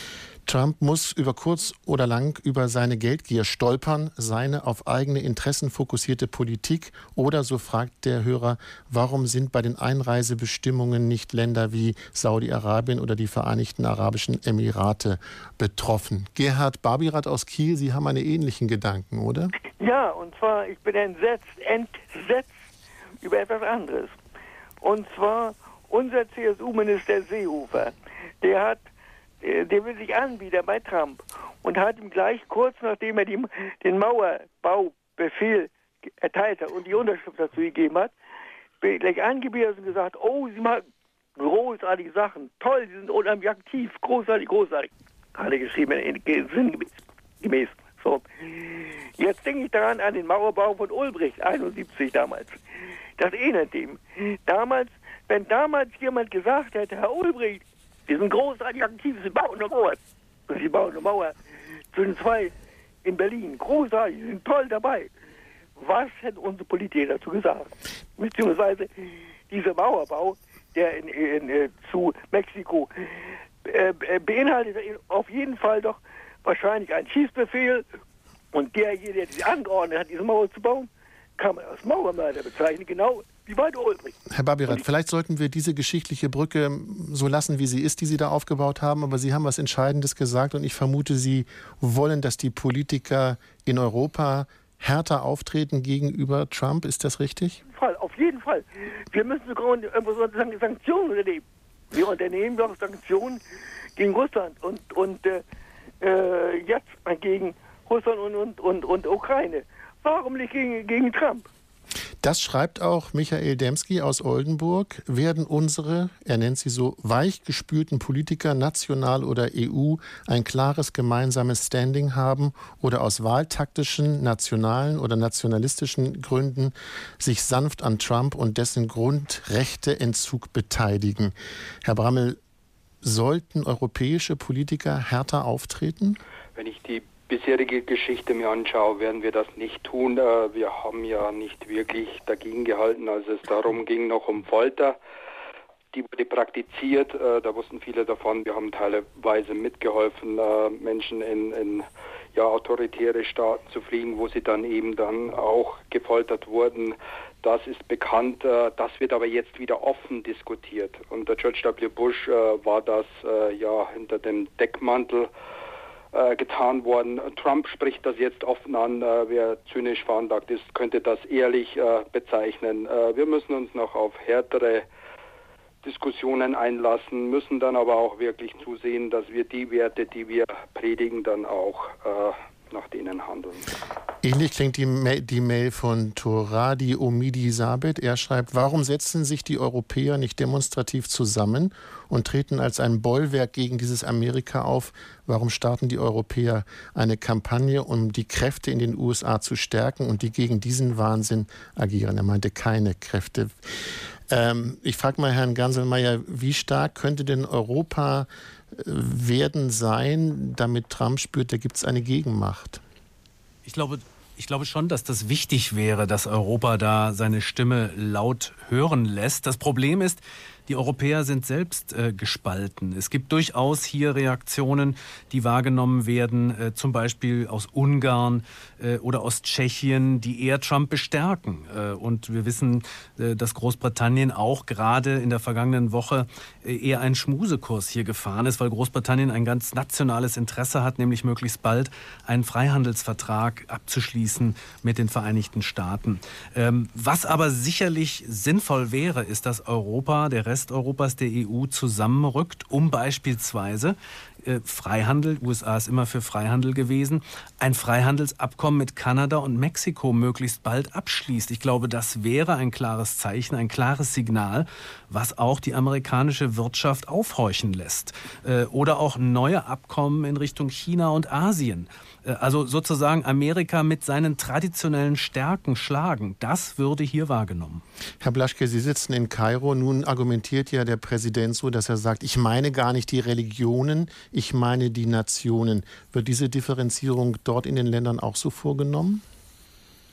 Trump muss über kurz oder lang über seine Geldgier stolpern, seine auf eigene Interessen fokussierte Politik. Oder, so fragt der Hörer, warum sind bei den Einreisebestimmungen nicht Länder wie Saudi-Arabien oder die Vereinigten Arabischen Emirate betroffen? Gerhard Barbirath aus Kiel, Sie haben einen ähnlichen Gedanken, oder? Ja, und zwar, ich bin entsetzt, entsetzt über etwas anderes. Und zwar unser C S U-Minister Seehofer, der hat der will sich anbieten bei Trump und hat ihm gleich kurz nachdem er die, den Mauerbaubefehl erteilt hat und die Unterschrift dazu gegeben hat, gleich angebieten und gesagt, oh, Sie machen großartige Sachen, toll, Sie sind unheimlich aktiv, großartig, großartig, hat er geschrieben, sinngemäß. So. Jetzt denke ich daran an den Mauerbau von Ulbricht, einundsiebzig damals. Das ähnelt dem. Damals, wenn damals jemand gesagt hätte, Herr Ulbricht, die sind großartig aktiv, sie bauen eine Mauer. Sie bauen eine Mauer zwischen zwei in Berlin. Großartig, sie sind toll dabei. Was hätten unsere Politiker dazu gesagt? Beziehungsweise dieser Mauerbau, der in, in, in, zu Mexiko äh, beinhaltet auf jeden Fall doch wahrscheinlich einen Schießbefehl. Und derjenige, der sie angeordnet hat, diese Mauer zu bauen, kann man als Mauermörder bezeichnen, genau wie bei der Ulbricht. Herr Barbirath, vielleicht sollten wir diese geschichtliche Brücke so lassen, wie sie ist, die Sie da aufgebaut haben. Aber Sie haben was Entscheidendes gesagt und ich vermute, Sie wollen, dass die Politiker in Europa härter auftreten gegenüber Trump. Ist das richtig? Auf jeden Fall. Wir müssen sogar Sanktionen unternehmen. Wir unternehmen doch Sanktionen gegen Russland und, und äh, jetzt gegen Russland und, und, und, und Ukraine. Warum nicht gegen, gegen Trump? Das schreibt auch Michael Dembski aus Oldenburg. Werden unsere, er nennt sie so, weichgespülten Politiker, national oder E U, ein klares gemeinsames Standing haben oder aus wahltaktischen, nationalen oder nationalistischen Gründen sich sanft an Trump und dessen Grundrechteentzug beteiligen? Herr Brammel, sollten europäische Politiker härter auftreten? Wenn ich die bisherige Geschichte mir anschaue, werden wir das nicht tun. Wir haben ja nicht wirklich dagegen gehalten, als es darum ging, noch um Folter. Die wurde praktiziert, da wussten viele davon. Wir haben teilweise mitgeholfen, Menschen in, in ja, autoritäre Staaten zu fliegen, wo sie dann eben dann auch gefoltert wurden. Das ist bekannt. Das wird aber jetzt wieder offen diskutiert. Unter George W. Bush war das ja hinter dem Deckmantel Äh, getan worden. Trump spricht das jetzt offen an. Äh, wer zynisch veranlagt ist, könnte das ehrlich äh, bezeichnen. Äh, wir müssen uns noch auf härtere Diskussionen einlassen, müssen dann aber auch wirklich zusehen, dass wir die Werte, die wir predigen, dann auch äh, nach denen handeln. Ähnlich klingt die, Ma- die Mail von Toradi Omidi Sabit. Er schreibt, warum setzen sich die Europäer nicht demonstrativ zusammen und treten als ein Bollwerk gegen dieses Amerika auf? Warum starten die Europäer eine Kampagne, um die Kräfte in den U S A zu stärken und die gegen diesen Wahnsinn agieren? Er meinte keine Kräfte. Ähm, ich frage mal Herrn Ganselmeier, wie stark könnte denn Europa werden sein, damit Trump spürt, da gibt es eine Gegenmacht? Ich glaube, ich glaube schon, dass das wichtig wäre, dass Europa da seine Stimme laut hören lässt. Das Problem ist, die Europäer sind selbst äh, gespalten. Es gibt durchaus hier Reaktionen, die wahrgenommen werden, äh, zum Beispiel aus Ungarn äh, oder aus Tschechien, die eher Trump bestärken. Äh, und wir wissen, äh, dass Großbritannien auch gerade in der vergangenen Woche äh, eher einen Schmusekurs hier gefahren ist, weil Großbritannien ein ganz nationales Interesse hat, nämlich möglichst bald einen Freihandelsvertrag abzuschließen mit den Vereinigten Staaten. Ähm, was aber sicherlich sinnvoll wäre, ist, dass Europa, der Rest Europas, der E U zusammenrückt, um beispielsweise äh, Freihandel, U S A ist immer für Freihandel gewesen, ein Freihandelsabkommen mit Kanada und Mexiko möglichst bald abschließt. Ich glaube, das wäre ein klares Zeichen, ein klares Signal, was auch die amerikanische Wirtschaft aufhorchen lässt. Äh, oder auch neue Abkommen in Richtung China und Asien. Äh, also sozusagen Amerika mit seinen traditionellen Stärken schlagen. Das würde hier wahrgenommen. Herr Blaschke, Sie sitzen in Kairo. Nun argumentiert ja der Präsident so, dass er sagt, ich meine gar nicht die Religionen, ich meine die Nationen. Wird diese Differenzierung dort in den Ländern auch so vorgenommen?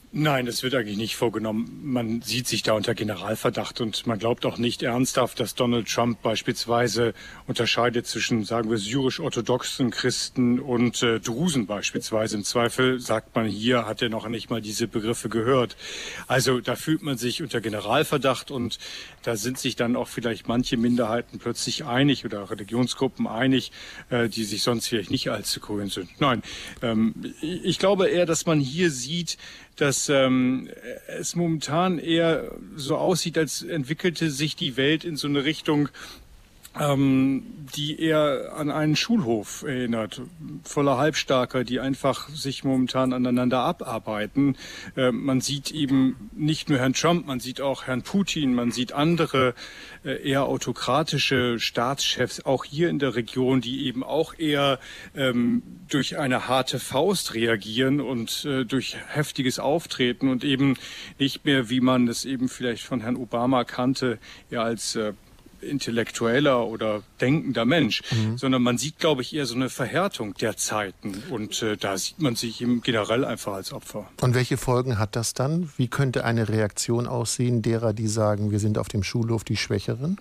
Nein, das wird eigentlich nicht vorgenommen. Man sieht sich da unter Generalverdacht und man glaubt auch nicht ernsthaft, dass Donald Trump beispielsweise unterscheidet zwischen, sagen wir, syrisch-orthodoxen Christen und äh, Drusen beispielsweise. Im Zweifel sagt man, hier hat er noch nicht mal diese Begriffe gehört. Also da fühlt man sich unter Generalverdacht und da sind sich dann auch vielleicht manche Minderheiten plötzlich einig oder Religionsgruppen einig, äh, die sich sonst vielleicht nicht allzu grün sind. Nein, ähm, ich glaube eher, dass man hier sieht, dass ähm, es momentan eher so aussieht, als entwickelte sich die Welt in so eine Richtung, ähm, die eher an einen Schulhof erinnert, voller Halbstarker, die einfach sich momentan aneinander abarbeiten. Äh, man sieht eben nicht nur Herrn Trump, man sieht auch Herrn Putin, man sieht andere äh, eher autokratische Staatschefs, auch hier in der Region, die eben auch eher ähm, durch eine harte Faust reagieren und äh, durch heftiges Auftreten und eben nicht mehr, wie man es eben vielleicht von Herrn Obama kannte, ja als äh, intellektueller oder denkender Mensch, mhm. sondern man sieht, glaube ich, eher so eine Verhärtung der Zeiten und äh, da sieht man sich im generell einfach als Opfer. Und welche Folgen hat das dann? Wie könnte eine Reaktion aussehen derer, die sagen, wir sind auf dem Schulhof die Schwächeren?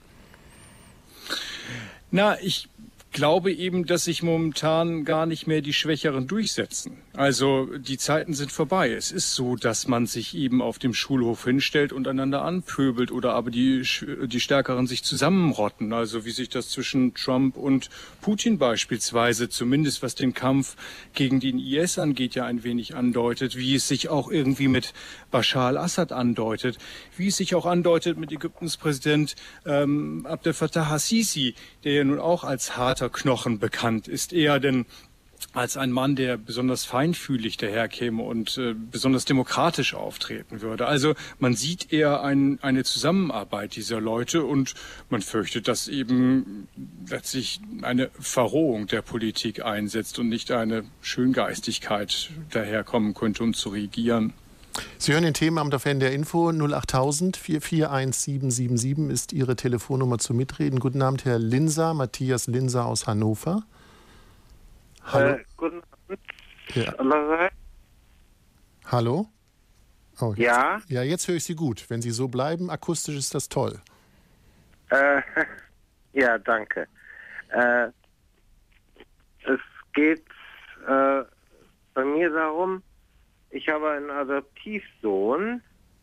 Na, ich glaube eben, dass sich momentan gar nicht mehr die Schwächeren durchsetzen. Also die Zeiten sind vorbei. Es ist so, dass man sich eben auf dem Schulhof hinstellt und einander anpöbelt oder aber die, die Stärkeren sich zusammenrotten. Also wie sich das zwischen Trump und Putin beispielsweise, zumindest was den Kampf gegen den I S angeht, ja ein wenig andeutet. Wie es sich auch irgendwie mit Bashar al-Assad andeutet. Wie es sich auch andeutet mit Ägyptens Präsident ähm, Abdel Fattah al-Sisi, der ja nun auch als harter Knochen bekannt ist, eher denn als ein Mann, der besonders feinfühlig daherkäme und äh, besonders demokratisch auftreten würde. Also man sieht eher ein, eine Zusammenarbeit dieser Leute und man fürchtet, dass eben letztlich eine Verrohung der Politik einsetzt und nicht eine Schöngeistigkeit daherkommen könnte, um zu regieren. Sie hören den Themenabend auf N D R Info. null acht tausend vier vier eins sieben sieben sieben ist Ihre Telefonnummer zum Mitreden. Guten Abend, Herr Linser, Matthias Linser aus Hannover. Hallo. Äh, guten Abend. Ja. Hallo? Oh, jetzt, ja? Ja, jetzt höre ich Sie gut. Wenn Sie so bleiben, akustisch ist das toll. Äh, ja, danke. Äh, es geht äh, bei mir darum, ich habe einen Adoptivsohn,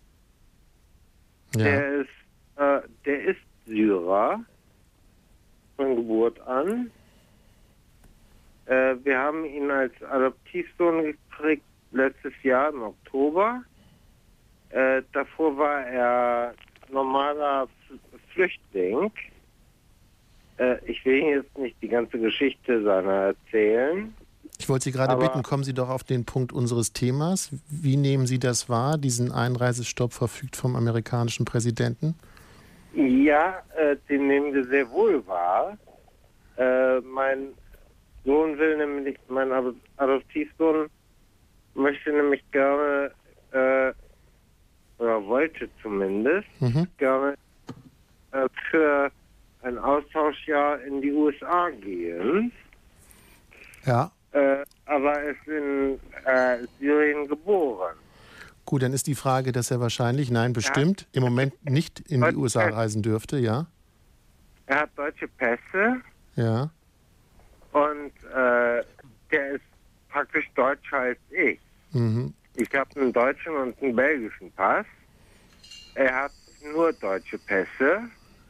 ja. der ist, äh, der ist Syrer von Geburt an. Äh, wir haben ihn als Adoptivsohn gekriegt letztes Jahr im Oktober. Äh, davor war er normaler Flüchtling. Äh, ich will Ihnen jetzt nicht die ganze Geschichte seiner erzählen. Ich wollte Sie gerade bitten, kommen Sie doch auf den Punkt unseres Themas. Wie nehmen Sie das wahr, diesen Einreisestopp verfügt vom amerikanischen Präsidenten? Ja, äh, den nehmen wir sehr wohl wahr. Äh, mein Sohn will nämlich, mein Adoptivsohn möchte nämlich gerne, äh, oder wollte zumindest, mhm. gerne äh, für ein Austauschjahr in die U S A gehen. Ja. Äh, aber er ist in äh, Syrien geboren. Gut, dann ist die Frage, dass er wahrscheinlich, nein, bestimmt, im Moment nicht in die U S A reisen dürfte, ja? Er hat deutsche Pässe. Ja. Und äh, der ist praktisch deutscher als ich. Mhm. Ich habe einen deutschen und einen belgischen Pass. Er hat nur deutsche Pässe.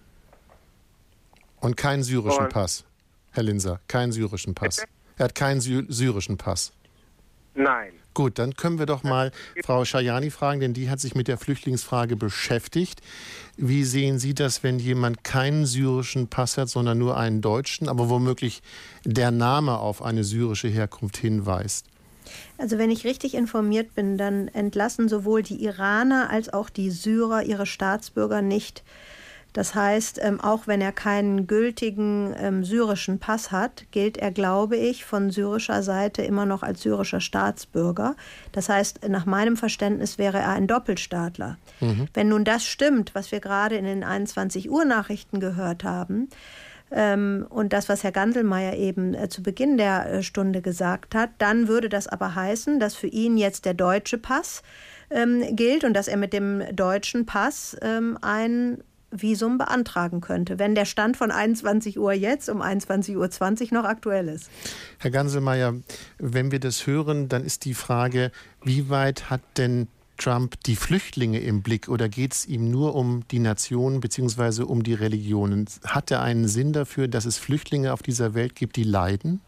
Und keinen syrischen und Pass, Herr Linser, keinen syrischen Pass. Bitte? Er hat keinen sy- syrischen Pass. Nein. Gut, dann können wir doch mal Frau Schajani fragen, denn die hat sich mit der Flüchtlingsfrage beschäftigt. Wie sehen Sie das, wenn jemand keinen syrischen Pass hat, sondern nur einen deutschen, aber womöglich der Name auf eine syrische Herkunft hinweist? Also wenn ich richtig informiert bin, dann entlassen sowohl die Iraner als auch die Syrer ihre Staatsbürger nicht. Das heißt, ähm, auch wenn er keinen gültigen ähm, syrischen Pass hat, gilt er, glaube ich, von syrischer Seite immer noch als syrischer Staatsbürger. Das heißt, nach meinem Verständnis wäre er ein Doppelstaatler. Mhm. Wenn nun das stimmt, was wir gerade in den einundzwanzig Uhr Nachrichten gehört haben, ähm, und das, was Herr Ganselmeier eben äh, zu Beginn der äh, Stunde gesagt hat, dann würde das aber heißen, dass für ihn jetzt der deutsche Pass ähm, gilt und dass er mit dem deutschen Pass ähm, ein Visum beantragen könnte, wenn der Stand von einundzwanzig Uhr jetzt um einundzwanzig Uhr zwanzig noch aktuell ist. Herr Ganselmeier, wenn wir das hören, dann ist die Frage, wie weit hat denn Trump die Flüchtlinge im Blick oder geht es ihm nur um die Nationen bzw. um die Religionen? Hat er einen Sinn dafür, dass es Flüchtlinge auf dieser Welt gibt, die leiden?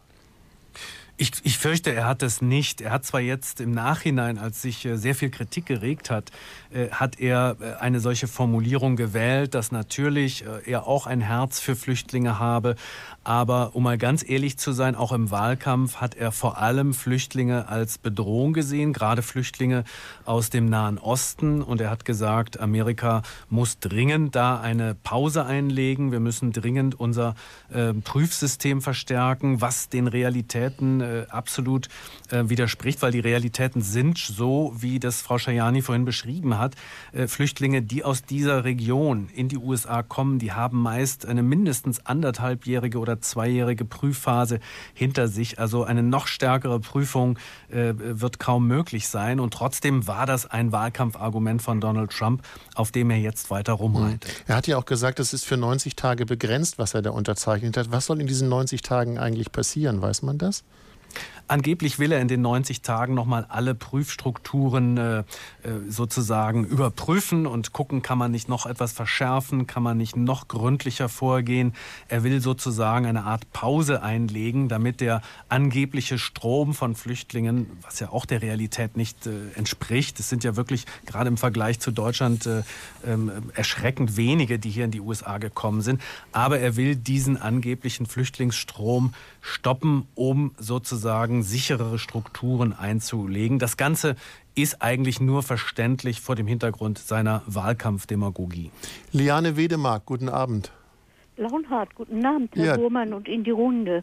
Ich, ich fürchte, er hat das nicht. Er hat zwar jetzt im Nachhinein, als sich sehr viel Kritik geregt hat, äh, hat er eine solche Formulierung gewählt, dass natürlich äh, er auch ein Herz für Flüchtlinge habe. Aber um mal ganz ehrlich zu sein, auch im Wahlkampf hat er vor allem Flüchtlinge als Bedrohung gesehen, gerade Flüchtlinge aus dem Nahen Osten. Und er hat gesagt, Amerika muss dringend da eine Pause einlegen. Wir müssen dringend unser äh, Prüfsystem verstärken, was den Realitäten äh, absolut äh, widerspricht, weil die Realitäten sind so, wie das Frau Schajani vorhin beschrieben hat. Äh, Flüchtlinge, die aus dieser Region in die U S A kommen, die haben meist eine mindestens anderthalbjährige oder zweijährige Prüfphase hinter sich. Also eine noch stärkere Prüfung äh, wird kaum möglich sein. Und trotzdem war das ein Wahlkampfargument von Donald Trump, auf dem er jetzt weiter rumreitet. Er hat ja auch gesagt, es ist für neunzig Tage begrenzt, was er da unterzeichnet hat. Was soll in diesen neunzig Tagen eigentlich passieren? Weiß man das? Angeblich will er in den neunzig Tagen nochmal alle Prüfstrukturen äh, sozusagen überprüfen und gucken, kann man nicht noch etwas verschärfen, kann man nicht noch gründlicher vorgehen. Er will sozusagen eine Art Pause einlegen, damit der angebliche Strom von Flüchtlingen, was ja auch der Realität nicht äh, entspricht, es sind ja wirklich gerade im Vergleich zu Deutschland äh, äh, erschreckend wenige, die hier in die U S A gekommen sind, aber er will diesen angeblichen Flüchtlingsstrom stoppen, um sozusagen sicherere Strukturen einzulegen. Das Ganze ist eigentlich nur verständlich vor dem Hintergrund seiner Wahlkampfdemagogie. Liane Wedemark, guten Abend. Launhardt, guten Abend, Herr Ja. Bormann und in die Runde.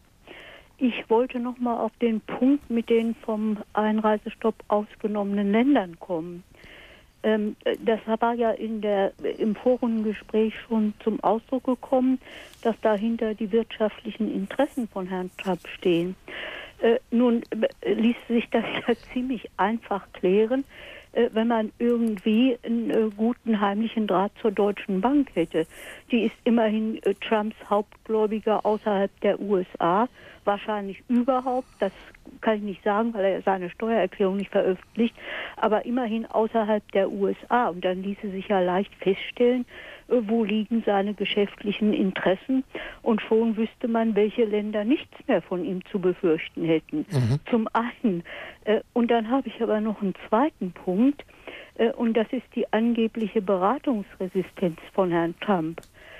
Ich wollte noch mal auf den Punkt mit den vom Einreisestopp ausgenommenen Ländern kommen. Ähm, das war ja in der, im Forumgespräch schon zum Ausdruck gekommen, dass dahinter die wirtschaftlichen Interessen von Herrn Trump stehen. Äh, nun äh, ließ sich das ja ziemlich einfach klären, äh, wenn man irgendwie einen äh, guten heimlichen Draht zur Deutschen Bank hätte. Die ist immerhin äh, Trumps Hauptgläubiger außerhalb der U S A, wahrscheinlich überhaupt, das kann ich nicht sagen, weil er seine Steuererklärung nicht veröffentlicht, aber immerhin außerhalb der U S A. Und dann ließe sich ja leicht feststellen, wo liegen seine geschäftlichen Interessen, und schon wüsste man, welche Länder nichts mehr von ihm zu befürchten hätten. Mhm. Zum einen. Äh, und dann habe ich aber noch einen zweiten Punkt, äh, und das ist die angebliche Beratungsresistenz von Herrn Trump.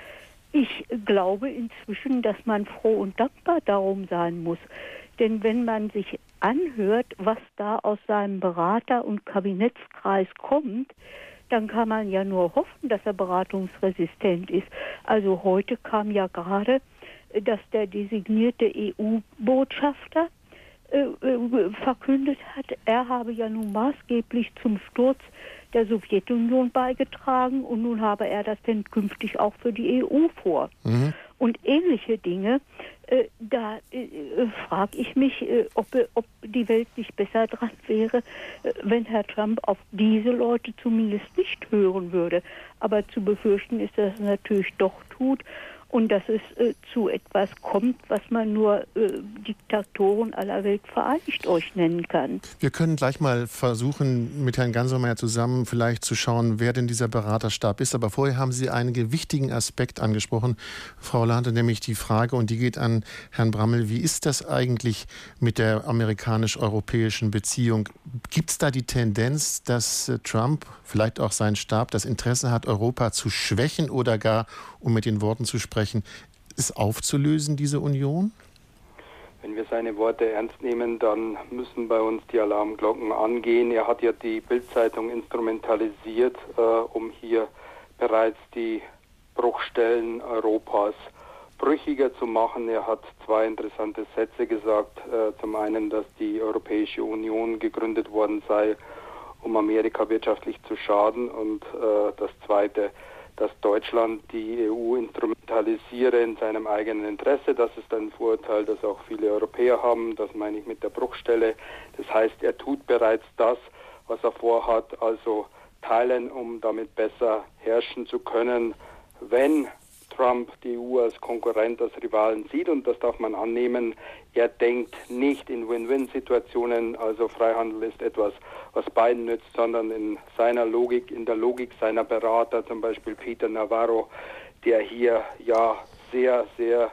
Ich glaube inzwischen, dass man froh und dankbar darum sein muss. Denn wenn man sich anhört, was da aus seinem Berater- und Kabinettskreis kommt, dann kann man ja nur hoffen, dass er beratungsresistent ist. Also heute kam ja gerade, dass der designierte E U-Botschafter äh, äh, verkündet hat, er habe ja nun maßgeblich zum Sturz der Sowjetunion beigetragen und nun habe er das denn künftig auch für die E U vor. Mhm. Und ähnliche Dinge, äh, da äh, frage ich mich, äh, ob, ob die Welt nicht besser dran wäre, äh, wenn Herr Trump auf diese Leute zumindest nicht hören würde. Aber zu befürchten ist, dass er natürlich doch tut und dass es äh, zu etwas kommt, was man nur äh, Diktatoren aller Welt vereinigt euch nennen kann. Wir können gleich mal versuchen, mit Herrn Ganselmeier zusammen vielleicht zu schauen, wer denn dieser Beraterstab ist. Aber vorher haben Sie einen wichtigen Aspekt angesprochen, Frau Lante, nämlich die Frage, und die geht an Herrn Brammel, wie ist das eigentlich mit der amerikanisch-europäischen Beziehung? Gibt es da die Tendenz, dass äh, Trump, vielleicht auch sein Stab, das Interesse hat, Europa zu schwächen oder gar, um mit den Worten zu sprechen, es aufzulösen, diese Union? Wenn wir seine Worte ernst nehmen, dann müssen bei uns die Alarmglocken angehen. Er hat ja die Bild-Zeitung instrumentalisiert, äh, um hier bereits die Bruchstellen Europas brüchiger zu machen. Er hat zwei interessante Sätze gesagt. Äh, zum einen, dass die Europäische Union gegründet worden sei, um Amerika wirtschaftlich zu schaden, und äh, das zweite, dass Deutschland die E U instrumentalisiere in seinem eigenen Interesse. Das ist ein Vorurteil, das auch viele Europäer haben. Das meine ich mit der Bruchstelle. Das heißt, er tut bereits das, was er vorhat, also teilen, um damit besser herrschen zu können, wenn Trump die E U als Konkurrent, als Rivalen sieht, und das darf man annehmen. Er denkt nicht in Win-Win-Situationen, also Freihandel ist etwas, was beiden nützt, sondern in seiner Logik, in der Logik seiner Berater, zum Beispiel Peter Navarro, der hier ja sehr, sehr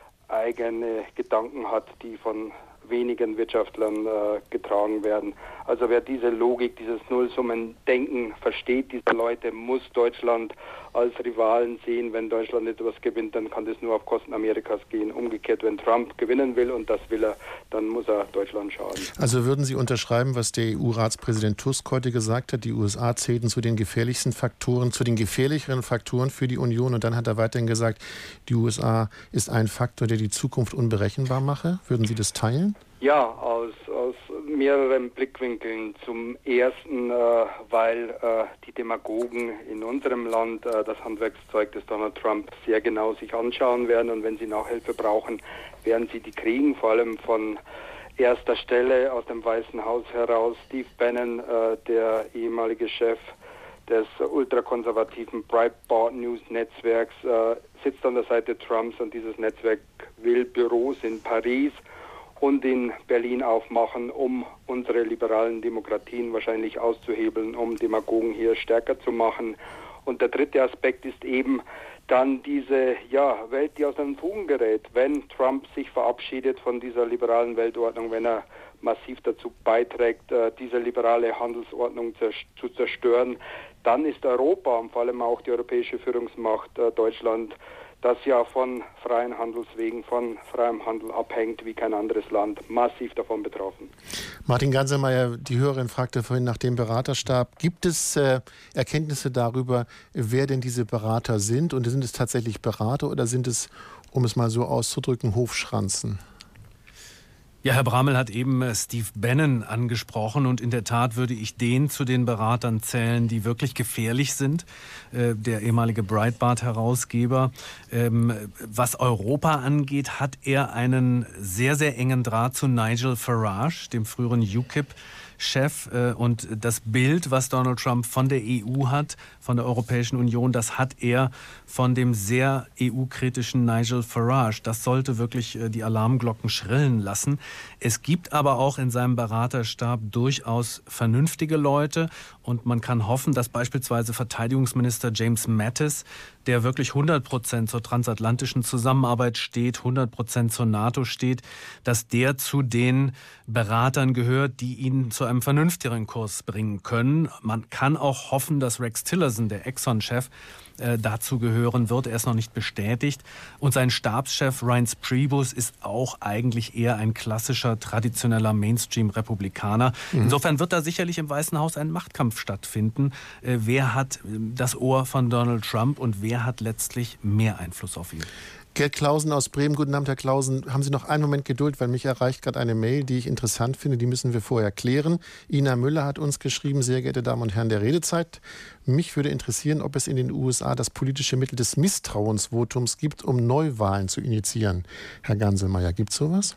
eigene Gedanken hat, die von wenigen Wirtschaftlern äh, getragen werden. Also wer diese Logik, dieses Nullsummendenken versteht, diese Leute, muss Deutschland als Rivalen sehen. Wenn Deutschland etwas gewinnt, dann kann das nur auf Kosten Amerikas gehen. Umgekehrt, wenn Trump gewinnen will, und das will er, dann muss er Deutschland schaden. Also würden Sie unterschreiben, was der E U-Ratspräsident Tusk heute gesagt hat, die U S A zählten zu den gefährlichsten Faktoren, zu den gefährlicheren Faktoren für die Union, und dann hat er weiterhin gesagt, die U S A ist ein Faktor, der die Zukunft unberechenbar mache. Würden Sie das teilen? Ja, aus, aus mehreren Blickwinkeln. Zum Ersten, äh, weil äh, die Demagogen in unserem Land äh, das Handwerkszeug des Donald Trump sehr genau sich anschauen werden, und wenn sie Nachhilfe brauchen, werden sie die kriegen, vor allem von erster Stelle aus dem Weißen Haus heraus. Steve Bannon, äh, der ehemalige Chef des ultrakonservativen Breitbart News Netzwerks, äh, sitzt an der Seite Trumps, und dieses Netzwerk will Büros in Paris und in Berlin aufmachen, um unsere liberalen Demokratien wahrscheinlich auszuhebeln, um Demagogen hier stärker zu machen. Und der dritte Aspekt ist eben dann diese ja, Welt, die aus den Fugen gerät. Wenn Trump sich verabschiedet von dieser liberalen Weltordnung, wenn er massiv dazu beiträgt, diese liberale Handelsordnung zu zerstören, dann ist Europa und vor allem auch die europäische Führungsmacht Deutschland, das ja von freien Handelswegen, von freiem Handel abhängt wie kein anderes Land, massiv davon betroffen. Martin Ganselmeier, die Hörerin fragte vorhin nach dem Beraterstab. Gibt es äh, Erkenntnisse darüber, wer denn diese Berater sind? Und sind es tatsächlich Berater oder sind es, um es mal so auszudrücken, Hofschranzen? Ja, Herr Bramel hat eben Steve Bannon angesprochen, und in der Tat würde ich den zu den Beratern zählen, die wirklich gefährlich sind. Äh, der ehemalige Breitbart-Herausgeber. Ähm, was Europa angeht, hat er einen sehr, sehr engen Draht zu Nigel Farage, dem früheren U K I P-Chef. Äh, und das Bild, was Donald Trump von der E U hat, von der Europäischen Union, das hat er von dem sehr E U-kritischen Nigel Farage. Das sollte wirklich äh, die Alarmglocken schrillen lassen. Es gibt aber auch in seinem Beraterstab durchaus vernünftige Leute, und man kann hoffen, dass beispielsweise Verteidigungsminister James Mattis, der wirklich hundert Prozent zur transatlantischen Zusammenarbeit steht, hundert Prozent zur NATO steht, dass der zu den Beratern gehört, die ihn zu einem vernünftigeren Kurs bringen können. Man kann auch hoffen, dass Rex Tillerson, der Exxon-Chef, äh, dazu gehören wird. Er ist noch nicht bestätigt. Und sein Stabschef Reince Priebus ist auch eigentlich eher ein klassischer, traditioneller Mainstream-Republikaner. Mhm. Insofern wird da sicherlich im Weißen Haus ein Machtkampf stattfinden. Äh, wer hat das Ohr von Donald Trump und wer hat letztlich mehr Einfluss auf ihn? Gerd Klausen aus Bremen. Guten Abend, Herr Klausen. Haben Sie noch einen Moment Geduld, weil mich erreicht gerade eine Mail, die ich interessant finde. Die müssen wir vorher klären. Ina Müller hat uns geschrieben: Sehr geehrte Damen und Herren der Redezeit, mich würde interessieren, ob es in den U S A das politische Mittel des Misstrauensvotums gibt, um Neuwahlen zu initiieren. Herr Ganselmeier, gibt es sowas?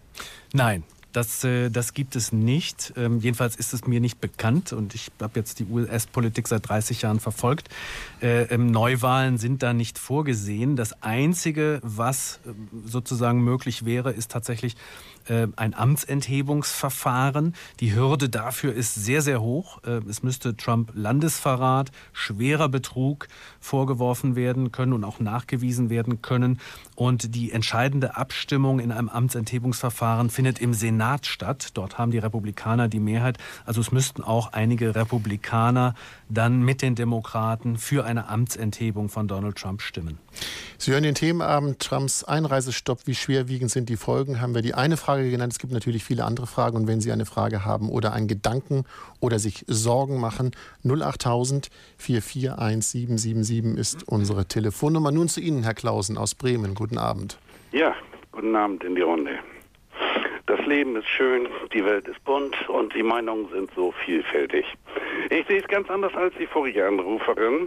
Nein. Das, äh, das gibt es nicht. Ähm, jedenfalls ist es mir nicht bekannt, und ich habe jetzt die U S-Politik seit dreißig Jahren verfolgt. Äh, ähm, Neuwahlen sind da nicht vorgesehen. Das Einzige, was äh, sozusagen möglich wäre, ist tatsächlich äh, ein Amtsenthebungsverfahren. Die Hürde dafür ist sehr, sehr hoch. Äh, es müsste Trump Landesverrat, schwerer Betrug vorgeworfen werden können und auch nachgewiesen werden können. Und die entscheidende Abstimmung in einem Amtsenthebungsverfahren findet im Senat statt. Dort haben die Republikaner die Mehrheit. Also es müssten auch einige Republikaner dann mit den Demokraten für eine Amtsenthebung von Donald Trump stimmen. Sie hören den Themenabend Trumps Einreisestopp. Wie schwerwiegend sind die Folgen? Haben wir die eine Frage genannt. Es gibt natürlich viele andere Fragen. Und wenn Sie eine Frage haben oder einen Gedanken oder sich Sorgen machen, null achttausend vier vier eins sieben sieben sieben ist unsere Telefonnummer. Nun zu Ihnen, Herr Klausen aus Bremen. Guten Abend. Ja, guten Abend in die Runde. Das Leben ist schön, die Welt ist bunt und die Meinungen sind so vielfältig. Ich sehe es ganz anders als die vorige Anruferin.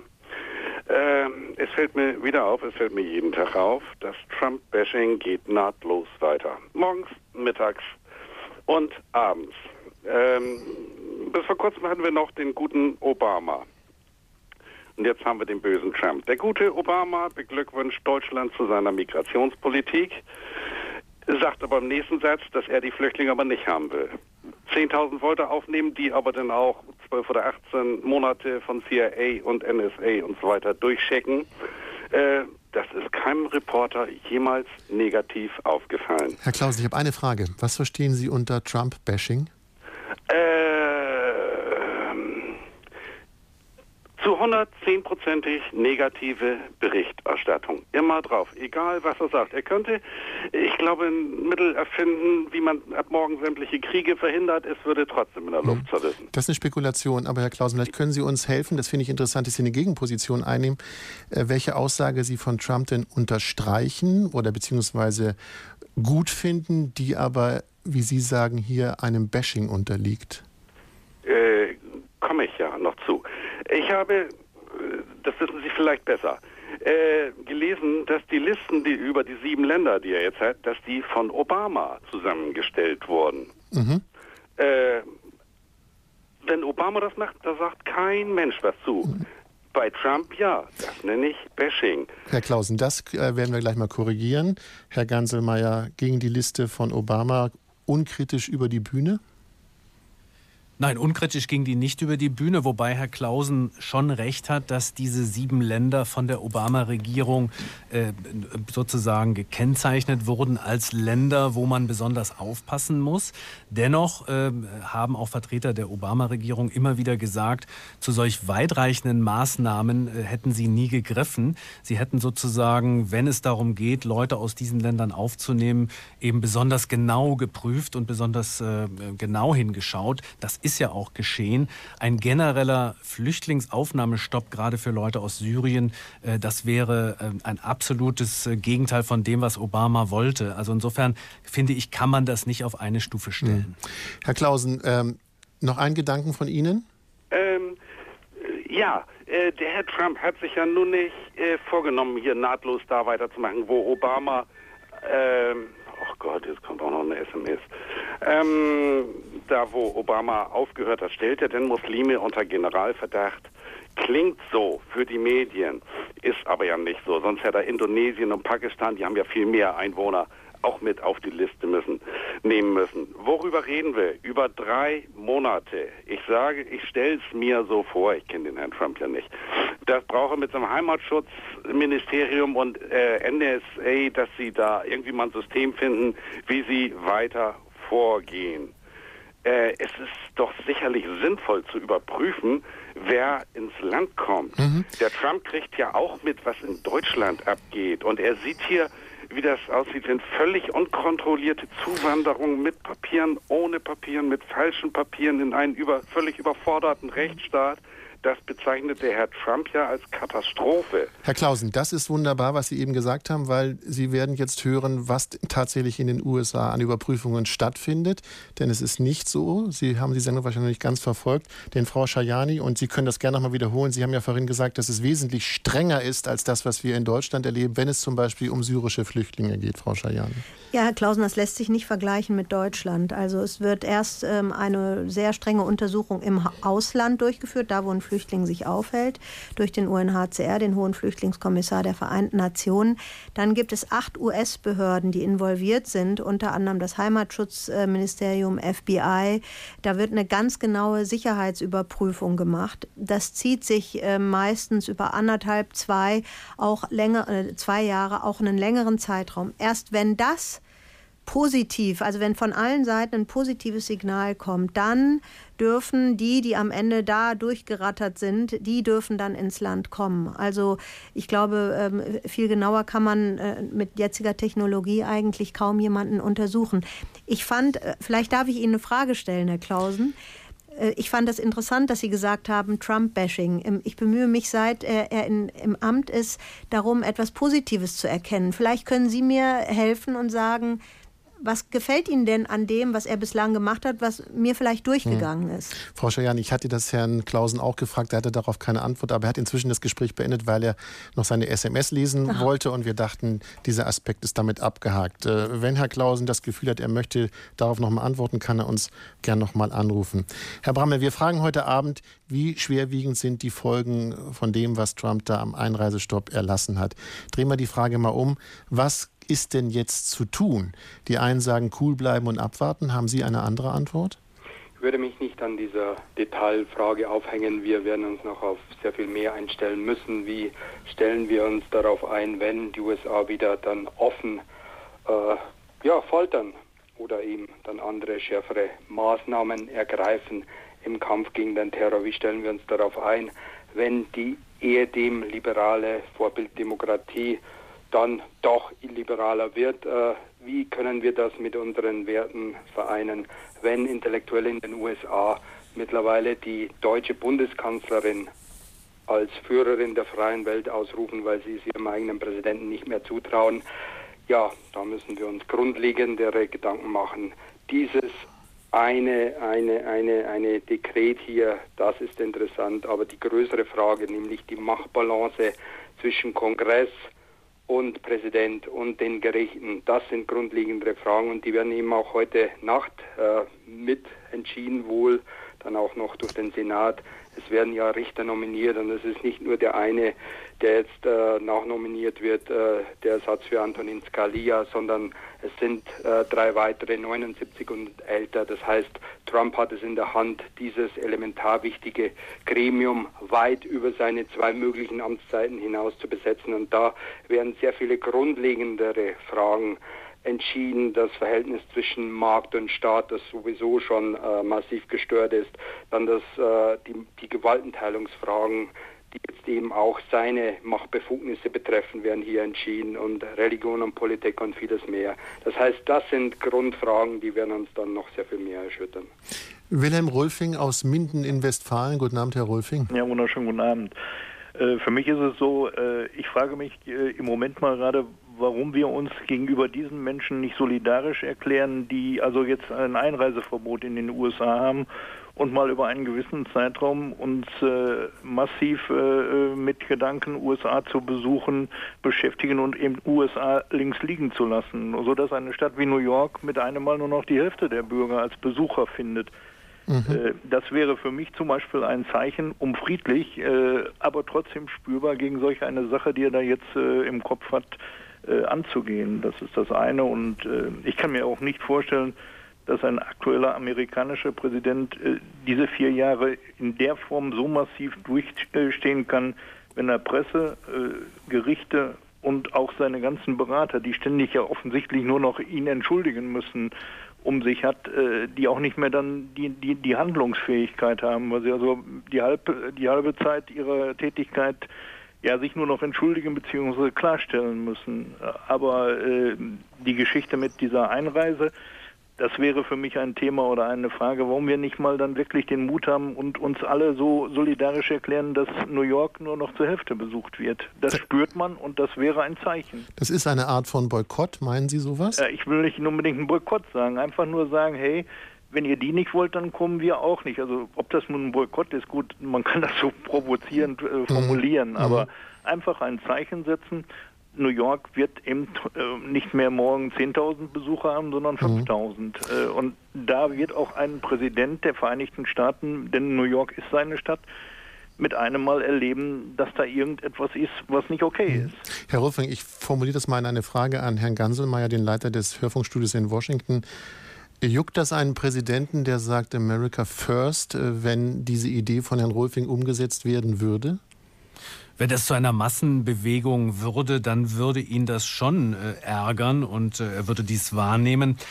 Äh, es fällt mir wieder auf, es fällt mir jeden Tag auf, das Trump-Bashing geht nahtlos weiter. Morgens, mittags und abends. Ähm, bis vor vor kurzem hatten wir noch den guten Obama. Und jetzt haben wir den bösen Trump. Der gute Obama beglückwünscht Deutschland zu seiner Migrationspolitik, sagt aber im nächsten Satz, dass er die Flüchtlinge aber nicht haben will. zehntausend wollte aufnehmen, die aber dann auch zwölf oder achtzehn Monate von C I A und N S A und so weiter durchchecken. Äh, das ist keinem Reporter jemals negativ aufgefallen. Herr Clausen, ich habe eine Frage. Was verstehen Sie unter Trump-Bashing? Äh, zu hundertzehnprozentig negative Berichterstattung. Immer drauf, egal was er sagt. Er könnte, ich glaube, ein Mittel erfinden, wie man ab morgen sämtliche Kriege verhindert. Es würde trotzdem in der Luft zerrissen. Das ist eine Spekulation, aber Herr Clausen, vielleicht können Sie uns helfen, das finde ich interessant, dass Sie eine Gegenposition einnehmen, äh, welche Aussage Sie von Trump denn unterstreichen oder beziehungsweise gut finden, die aber, wie Sie sagen, hier einem Bashing unterliegt. Äh, komme ich ja noch zu. Ich habe, das wissen Sie vielleicht besser, äh, gelesen, dass die Listen, die über die sieben Länder, die er jetzt hat, dass die von Obama zusammengestellt wurden. Mhm. Äh, wenn Obama das macht, da sagt kein Mensch was zu. Mhm. Bei Trump ja, das nenne ich Bashing. Herr Clausen, das äh, werden wir gleich mal korrigieren. Herr Ganselmeier, ging die Liste von Obama unkritisch über die Bühne? Nein, unkritisch ging die nicht über die Bühne, wobei Herr Clausen schon recht hat, dass diese sieben Länder von der Obama-Regierung äh, sozusagen gekennzeichnet wurden als Länder, wo man besonders aufpassen muss. Dennoch äh, haben auch Vertreter der Obama-Regierung immer wieder gesagt, zu solch weitreichenden Maßnahmen äh, hätten sie nie gegriffen. Sie hätten sozusagen, wenn es darum geht, Leute aus diesen Ländern aufzunehmen, eben besonders genau geprüft und besonders äh, genau hingeschaut. Das ist ja auch geschehen. Ein genereller Flüchtlingsaufnahmestopp, gerade für Leute aus Syrien, äh, das wäre äh, ein absolutes äh, Gegenteil von dem, was Obama wollte. Also insofern finde ich, kann man das nicht auf eine Stufe stellen. Mhm. Herr Clausen, ähm, noch ein Gedanken von Ihnen? Ähm, ja, äh, der Herr Trump hat sich ja nun nicht äh, vorgenommen, hier nahtlos da weiterzumachen, wo Obama, ähm, oh Gott, jetzt kommt auch noch eine S M S, ähm, da wo Obama aufgehört hat, stellt er denn Muslime unter Generalverdacht. Klingt so für die Medien, ist aber ja nicht so. Sonst hätte er Indonesien und Pakistan, die haben ja viel mehr Einwohner, auch mit auf die Liste müssen, nehmen müssen. Worüber reden wir? Über drei Monate. Ich sage, ich stelle es mir so vor, ich kenne den Herrn Trump ja nicht, das brauche mit seinem Heimatschutzministerium und äh, N S A, dass sie da irgendwie mal ein System finden, wie sie weiter vorgehen. Äh, es ist doch sicherlich sinnvoll zu überprüfen, wer ins Land kommt. Mhm. Der Trump kriegt ja auch mit, was in Deutschland abgeht. Und er sieht hier, wie das aussieht, in völlig unkontrollierte Zuwanderung mit Papieren, ohne Papieren, mit falschen Papieren in einen über, völlig überforderten Rechtsstaat. Das bezeichnet der Herr Trump ja als Katastrophe. Herr Clausen, das ist wunderbar, was Sie eben gesagt haben, weil Sie werden jetzt hören, was tatsächlich in den U S A an Überprüfungen stattfindet. Denn es ist nicht so, Sie haben die Sendung wahrscheinlich nicht ganz verfolgt, denn Frau Schajani, und Sie können das gerne nochmal wiederholen, Sie haben ja vorhin gesagt, dass es wesentlich strenger ist als das, was wir in Deutschland erleben, wenn es zum Beispiel um syrische Flüchtlinge geht, Frau Schajani. Ja, Herr Clausen, das lässt sich nicht vergleichen mit Deutschland. Also es wird erst ähm, eine sehr strenge Untersuchung im Ausland durchgeführt, da wo ein Flüchtling sich aufhält, durch den U N H C R, den Hohen Flüchtlingskommissar der Vereinten Nationen. Dann gibt es acht U S-Behörden, die involviert sind, unter anderem das Heimatschutzministerium, F B I. Da wird eine ganz genaue Sicherheitsüberprüfung gemacht. Das zieht sich äh, meistens über anderthalb, zwei, auch länger, äh, zwei Jahre, auch einen längeren Zeitraum. Erst wenn das positiv, also wenn von allen Seiten ein positives Signal kommt, dann dürfen die, die am Ende da durchgerattert sind, die dürfen dann ins Land kommen. Also ich glaube, viel genauer kann man mit jetziger Technologie eigentlich kaum jemanden untersuchen. Ich fand, vielleicht darf ich Ihnen eine Frage stellen, Herr Clausen. Ich fand das interessant, dass Sie gesagt haben, Trump-Bashing. Ich bemühe mich, seit er in, im Amt ist, darum, etwas Positives zu erkennen. Vielleicht können Sie mir helfen und sagen, was gefällt Ihnen denn an dem, was er bislang gemacht hat, was mir vielleicht durchgegangen hm. ist? Frau Scheuern, ich hatte das Herrn Clausen auch gefragt, er hatte darauf keine Antwort, aber er hat inzwischen das Gespräch beendet, weil er noch seine S M S lesen Aha. wollte und wir dachten, dieser Aspekt ist damit abgehakt. Äh, wenn Herr Clausen das Gefühl hat, er möchte darauf noch mal antworten, kann er uns gern noch mal anrufen. Herr Brammer, wir fragen heute Abend, wie schwerwiegend sind die Folgen von dem, was Trump da am Einreisestopp erlassen hat? Drehen wir die Frage mal um, was ist denn jetzt zu tun? Die einen sagen, cool bleiben und abwarten. Haben Sie eine andere Antwort? Ich würde mich nicht an dieser Detailfrage aufhängen. Wir werden uns noch auf sehr viel mehr einstellen müssen. Wie stellen wir uns darauf ein, wenn die U S A wieder dann offen äh, ja, foltern oder eben dann andere schärfere Maßnahmen ergreifen im Kampf gegen den Terror? Wie stellen wir uns darauf ein, wenn die ehedem liberale Vorbilddemokratie dann doch illiberaler wird? Äh, wie können wir das mit unseren Werten vereinen, wenn Intellektuelle in den U S A mittlerweile die deutsche Bundeskanzlerin als Führerin der freien Welt ausrufen, weil sie es ihrem eigenen Präsidenten nicht mehr zutrauen? Ja, da müssen wir uns grundlegendere Gedanken machen. Dieses eine, eine, eine, eine Dekret hier, das ist interessant, aber die größere Frage, nämlich die Machtbalance zwischen Kongress und Präsident und den Gerichten, das sind grundlegendere Fragen und die werden eben auch heute Nacht äh, mit entschieden, wohl dann auch noch durch den Senat. Es werden ja Richter nominiert und es ist nicht nur der eine, der jetzt äh, nachnominiert wird, äh, der Ersatz für Antonin Scalia, sondern es sind äh, drei weitere, neunundsiebzig und älter. Das heißt, Trump hat es in der Hand, dieses elementar wichtige Gremium weit über seine zwei möglichen Amtszeiten hinaus zu besetzen. Und da werden sehr viele grundlegendere Fragen entschieden, das Verhältnis zwischen Markt und Staat, das sowieso schon äh, massiv gestört ist, dann das, äh, die, die Gewaltenteilungsfragen, die jetzt eben auch seine Machtbefugnisse betreffen, werden hier entschieden und Religion und Politik und vieles mehr. Das heißt, das sind Grundfragen, die werden uns dann noch sehr viel mehr erschüttern. Wilhelm Rolfing aus Minden in Westfalen. Guten Abend, Herr Rolfing. Ja, wunderschönen guten Abend. Äh, für mich ist es so, äh, ich frage mich äh, im Moment mal gerade, warum wir uns gegenüber diesen Menschen nicht solidarisch erklären, die also jetzt ein Einreiseverbot in den U S A haben und mal über einen gewissen Zeitraum uns äh, massiv äh, mit Gedanken, U S A zu besuchen, beschäftigen und eben U S A links liegen zu lassen, sodass eine Stadt wie New York mit einem Mal nur noch die Hälfte der Bürger als Besucher findet. Mhm. Das wäre für mich zum Beispiel ein Zeichen, um friedlich, äh, aber trotzdem spürbar gegen solch eine Sache, die er da jetzt äh, im Kopf hat, äh, anzugehen. Das ist das eine. Und äh, ich kann mir auch nicht vorstellen, dass ein aktueller amerikanischer Präsident äh, diese vier Jahre in der Form so massiv durchstehen kann, wenn er Presse, äh, Gerichte und auch seine ganzen Berater, die ständig ja offensichtlich nur noch ihn entschuldigen müssen, um sich hat, äh, die auch nicht mehr dann die, die, die Handlungsfähigkeit haben, weil sie also die halbe, die halbe Zeit ihrer Tätigkeit ja sich nur noch entschuldigen bzw. klarstellen müssen. Aber äh, die Geschichte mit dieser Einreise, das wäre für mich ein Thema oder eine Frage, warum wir nicht mal dann wirklich den Mut haben und uns alle so solidarisch erklären, dass New York nur noch zur Hälfte besucht wird. Das spürt man und das wäre ein Zeichen. Das ist eine Art von Boykott, meinen Sie sowas? Äh, ich will nicht unbedingt einen Boykott sagen, einfach nur sagen, hey, wenn ihr die nicht wollt, dann kommen wir auch nicht. Also ob das nun ein Boykott ist, gut, man kann das so provozierend äh, formulieren, mhm. aber einfach ein Zeichen setzen. New York wird eben äh, nicht mehr morgen zehntausend Besucher haben, sondern fünftausend. Mhm. Äh, und da wird auch ein Präsident der Vereinigten Staaten, denn New York ist seine Stadt, mit einem Mal erleben, dass da irgendetwas ist, was nicht okay mhm. ist. Herr Rolfing, ich formuliere das mal in eine Frage an Herrn Ganselmeier, den Leiter des Hörfunkstudios in Washington. Juckt das einen Präsidenten, der sagt America First, wenn diese Idee von Herrn Rolfing umgesetzt werden würde? Wenn das zu einer Massenbewegung würde, dann würde ihn das schon äh, ärgern und äh, er würde dies wahrnehmen.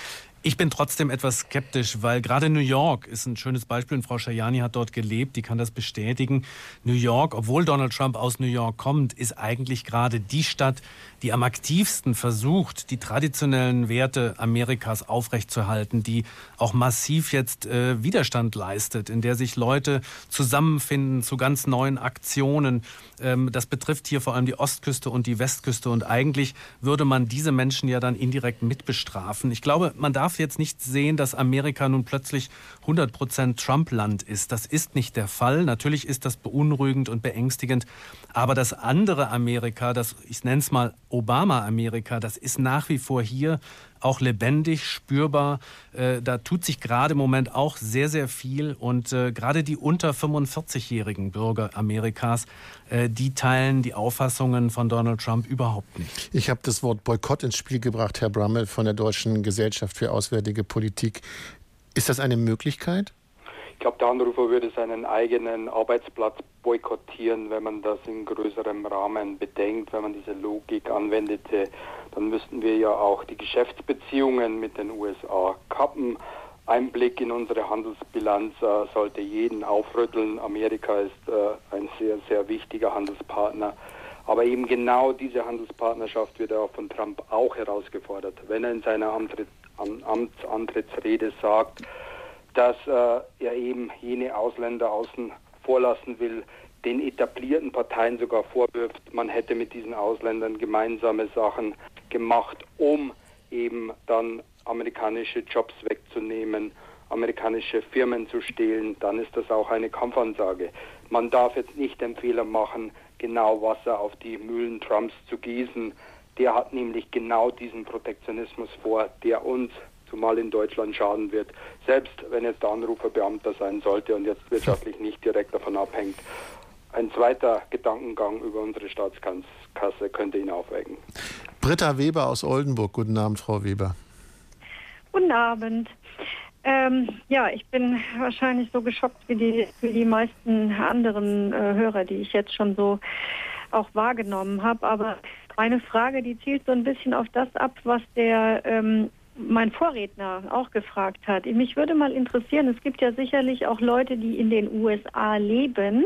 Ich bin trotzdem etwas skeptisch, weil gerade New York ist ein schönes Beispiel und Frau Schajani hat dort gelebt, die kann das bestätigen. New York, obwohl Donald Trump aus New York kommt, ist eigentlich gerade die Stadt, die am aktivsten versucht, die traditionellen Werte Amerikas aufrechtzuerhalten, die auch massiv jetzt äh, Widerstand leistet, in der sich Leute zusammenfinden zu ganz neuen Aktionen. Ähm, das betrifft hier vor allem die Ostküste und die Westküste und eigentlich würde man diese Menschen ja dann indirekt mitbestrafen. Ich glaube, man darf jetzt nicht sehen, dass Amerika nun plötzlich hundert Prozent Trump-Land ist. Das ist nicht der Fall. Natürlich ist das beunruhigend und beängstigend. Aber das andere Amerika, das, ich nenne es mal Obama-Amerika, das ist nach wie vor hier auch lebendig, spürbar. Äh, da tut sich gerade im Moment auch sehr, sehr viel. Und äh, gerade die unter fünfundvierzigjährigen Bürger Amerikas, äh, die teilen die Auffassungen von Donald Trump überhaupt nicht. Ich habe das Wort Boykott ins Spiel gebracht, Herr Brammel von der Deutschen Gesellschaft für Auswärtige Politik. Ist das eine Möglichkeit? Ich glaube, der Anrufer würde seinen eigenen Arbeitsplatz boykottieren, wenn man das in größerem Rahmen bedenkt. Wenn man diese Logik anwendete, dann müssten wir ja auch die Geschäftsbeziehungen mit den U S A kappen. Ein Blick in unsere Handelsbilanz äh, sollte jeden aufrütteln. Amerika ist äh, ein sehr, sehr wichtiger Handelspartner. Aber eben genau diese Handelspartnerschaft wird ja von Trump auch herausgefordert. Wenn er in seiner Amtritt, Am, Amtsantrittsrede sagt, dass äh, er eben jene Ausländer außen vor lassen will, den etablierten Parteien sogar vorwirft, man hätte mit diesen Ausländern gemeinsame Sachen gemacht, um eben dann amerikanische Jobs wegzunehmen, amerikanische Firmen zu stehlen, dann ist das auch eine Kampfansage. Man darf jetzt nicht den Fehler machen, genau Wasser auf die Mühlen Trumps zu gießen. Der hat nämlich genau diesen Protektionismus vor, der uns zumal in Deutschland schaden wird, selbst wenn jetzt der Anrufer Beamter sein sollte und jetzt wirtschaftlich nicht direkt davon abhängt. Ein zweiter Gedankengang über unsere Staatskasse könnte ihn aufwecken. Britta Weber aus Oldenburg. Guten Abend, Frau Weber. Guten Abend. Ähm, ja, ich bin wahrscheinlich so geschockt wie die, wie die meisten anderen äh, Hörer, die ich jetzt schon so auch wahrgenommen habe. Aber meine Frage, die zielt so ein bisschen auf das ab, was der ähm, mein Vorredner auch gefragt hat. Mich würde mal interessieren, es gibt ja sicherlich auch Leute, die in den U S A leben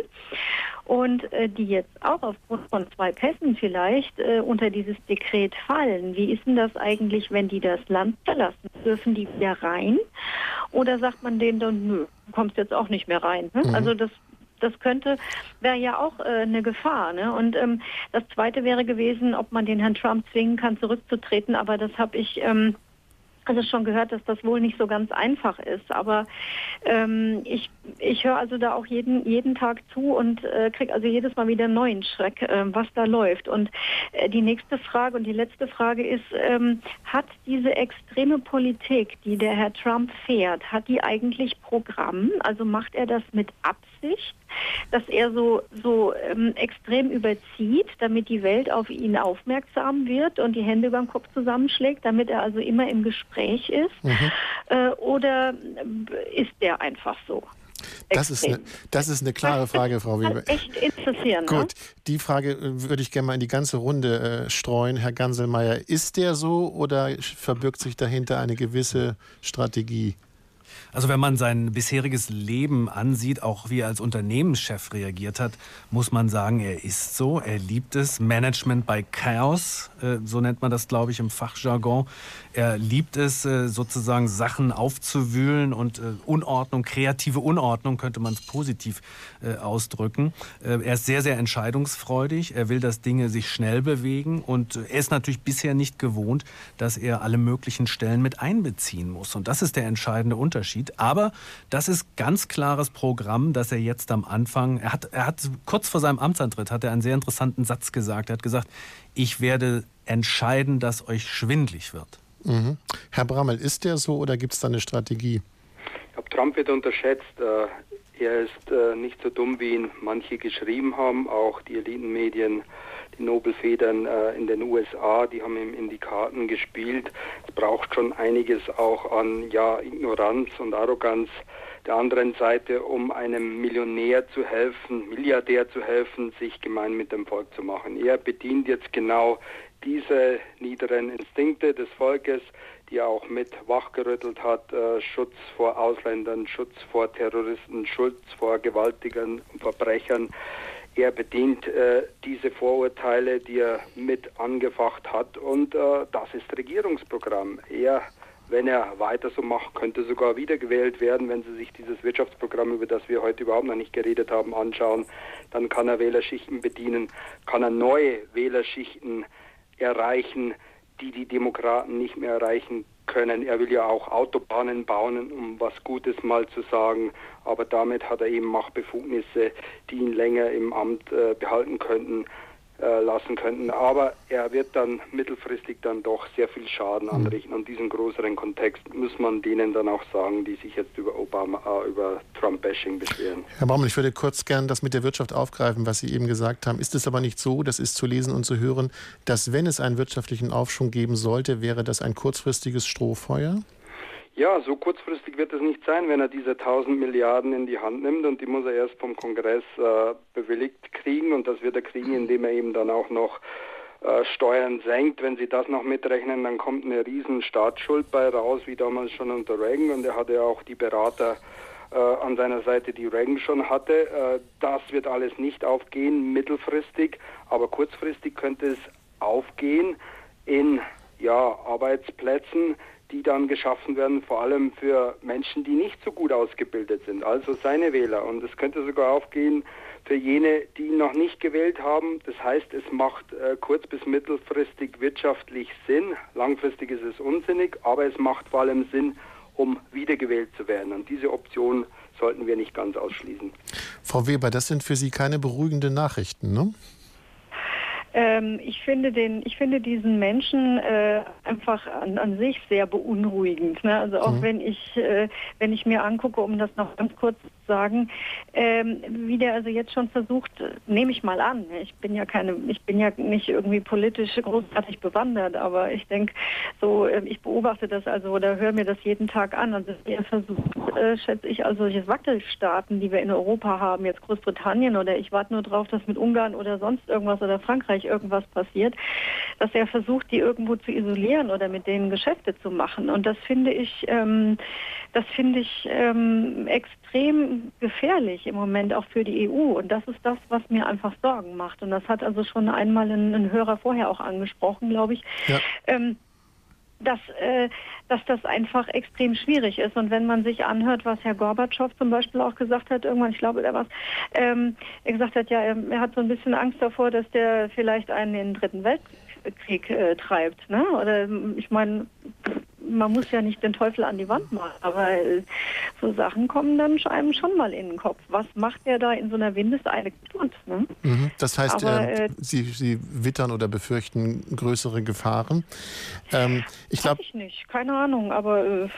und äh, die jetzt auch aufgrund von zwei Pässen vielleicht äh, unter dieses Dekret fallen. Wie ist denn das eigentlich, wenn die das Land verlassen? Dürfen die wieder rein? Oder sagt man denen dann, nö, du kommst jetzt auch nicht mehr rein? Hm? Mhm. Also das Das könnte, wäre ja auch äh, eine Gefahr. Ne? Und ähm, das Zweite wäre gewesen, ob man den Herrn Trump zwingen kann, zurückzutreten. Aber das habe ich ähm, also schon gehört, dass das wohl nicht so ganz einfach ist. Aber ähm, ich, ich höre also da auch jeden, jeden Tag zu und äh, kriege also jedes Mal wieder einen neuen Schreck, äh, was da läuft. Und äh, die nächste Frage und die letzte Frage ist, ähm, hat diese extreme Politik, die der Herr Trump fährt, hat die eigentlich Programm? Also macht er das mit Absicht, dass er so, so ähm, extrem überzieht, damit die Welt auf ihn aufmerksam wird und die Hände über den Kopf zusammenschlägt, damit er also immer im Gespräch ist? Mhm. Äh, oder ist der einfach so? Das ist, eine, das ist eine klare Frage, Frau Weber. Das echt interessieren. Gut, ne? Die Frage würde ich gerne mal in die ganze Runde äh, streuen. Herr Ganselmeier, ist der so oder verbirgt sich dahinter eine gewisse Strategie? Also wenn man sein bisheriges Leben ansieht, auch wie er als Unternehmenschef reagiert hat, muss man sagen, er ist so, er liebt es. Management by Chaos, äh, so nennt man das, glaube ich, im Fachjargon. Er liebt es, äh, sozusagen Sachen aufzuwühlen und äh, Unordnung, kreative Unordnung könnte man es positiv äh, ausdrücken. Äh, er ist sehr, sehr entscheidungsfreudig. Er will, dass Dinge sich schnell bewegen und er ist natürlich bisher nicht gewohnt, dass er alle möglichen Stellen mit einbeziehen muss. Und das ist der entscheidende Unterschied. Aber das ist ganz klares Programm, dass er jetzt am Anfang, er hat, er hat kurz vor seinem Amtsantritt, hat er einen sehr interessanten Satz gesagt. Er hat gesagt, ich werde entscheiden, dass euch schwindlig wird. Mhm. Herr Brammel, ist der so oder gibt es da eine Strategie? Ich glaube, Trump wird unterschätzt. Er ist nicht so dumm, wie ihn manche geschrieben haben, auch die Elitenmedien. Die Nobelfedern äh, in den U S A, die haben ihm in die Karten gespielt. Es braucht schon einiges auch an ja, Ignoranz und Arroganz der anderen Seite, um einem Millionär zu helfen, Milliardär zu helfen, sich gemein mit dem Volk zu machen. Er bedient jetzt genau diese niederen Instinkte des Volkes, die er auch mit wachgerüttelt hat. Äh, Schutz vor Ausländern, Schutz vor Terroristen, Schutz vor gewaltigen Verbrechern. Er bedient äh, diese Vorurteile, die er mit angefacht hat, und äh, das ist Regierungsprogramm. Er, wenn er weiter so macht, könnte sogar wiedergewählt werden. Wenn Sie sich dieses Wirtschaftsprogramm, über das wir heute überhaupt noch nicht geredet haben, anschauen, dann kann er Wählerschichten bedienen, kann er neue Wählerschichten erreichen, die die Demokraten nicht mehr erreichen können. Er will ja auch Autobahnen bauen, um was Gutes mal zu sagen, aber damit hat er eben Machtbefugnisse, die ihn länger im Amt äh, behalten könnten, äh, lassen könnten. Aber er wird dann mittelfristig dann doch sehr viel Schaden anrichten. Und diesen größeren Kontext muss man denen dann auch sagen, die sich jetzt über Obama, äh, über Trump-Bashing beschweren. Herr Baumann, ich würde kurz gern das mit der Wirtschaft aufgreifen, was Sie eben gesagt haben. Ist es aber nicht so, das ist zu lesen und zu hören, dass wenn es einen wirtschaftlichen Aufschwung geben sollte, wäre das ein kurzfristiges Strohfeuer? Ja, so kurzfristig wird es nicht sein, wenn er diese tausend Milliarden in die Hand nimmt, und die muss er erst vom Kongress äh, bewilligt kriegen, und das wird er kriegen, indem er eben dann auch noch äh, Steuern senkt. Wenn Sie das noch mitrechnen, dann kommt eine riesen Staatsschuld bei raus, wie damals schon unter Reagan, und er hatte ja auch die Berater äh, an seiner Seite, die Reagan schon hatte. Äh, das wird alles nicht aufgehen, mittelfristig, aber kurzfristig könnte es aufgehen in ja, Arbeitsplätzen, die dann geschaffen werden, vor allem für Menschen, die nicht so gut ausgebildet sind, also seine Wähler. Und es könnte sogar aufgehen für jene, die ihn noch nicht gewählt haben. Das heißt, es macht äh, kurz- bis mittelfristig wirtschaftlich Sinn. Langfristig ist es unsinnig, aber es macht vor allem Sinn, um wiedergewählt zu werden. Und diese Option sollten wir nicht ganz ausschließen. Frau Weber, das sind für Sie keine beruhigenden Nachrichten, ne? Ähm, ich finde den, ich finde diesen Menschen äh, einfach an, an sich sehr beunruhigend. Ne? Also auch mhm. wenn ich, äh, wenn ich mir angucke, um das noch ganz kurz zu sagen, ähm, wie der also jetzt schon versucht, nehme ich mal an. Ich bin ja keine, ich bin ja nicht irgendwie politisch großartig bewandert, aber ich denke, so, äh, ich beobachte das also oder höre mir das jeden Tag an. Also er versucht, äh, schätze ich, also solche Wackelstaaten, die wir in Europa haben, jetzt Großbritannien, oder ich warte nur drauf, dass mit Ungarn oder sonst irgendwas oder Frankreich irgendwas passiert, dass er versucht, die irgendwo zu isolieren oder mit denen Geschäfte zu machen. Und das finde ich, ähm, das finde ich ähm, extrem gefährlich im Moment auch für die E U. Und das ist das, was mir einfach Sorgen macht. Und das hat also schon einmal ein, ein Hörer vorher auch angesprochen, glaube ich. Ja. Ähm, dass, äh, dass das einfach extrem schwierig ist. Und wenn man sich anhört, was Herr Gorbatschow zum Beispiel auch gesagt hat, irgendwann, ich glaube, er was, ähm, er gesagt hat, ja, er, er hat so ein bisschen Angst davor, dass der vielleicht einen in den Dritten Weltkrieg äh, treibt. Ne? Oder ich meine, man muss ja nicht den Teufel an die Wand machen, aber äh, so Sachen kommen dann einem schon mal in den Kopf. Was macht er da in so einer Windeseile tut? Ne? Mhm. Das heißt, aber, äh, äh, Sie, Sie wittern oder befürchten größere Gefahren. Ähm, ich glaube ich nicht, keine Ahnung, aber äh,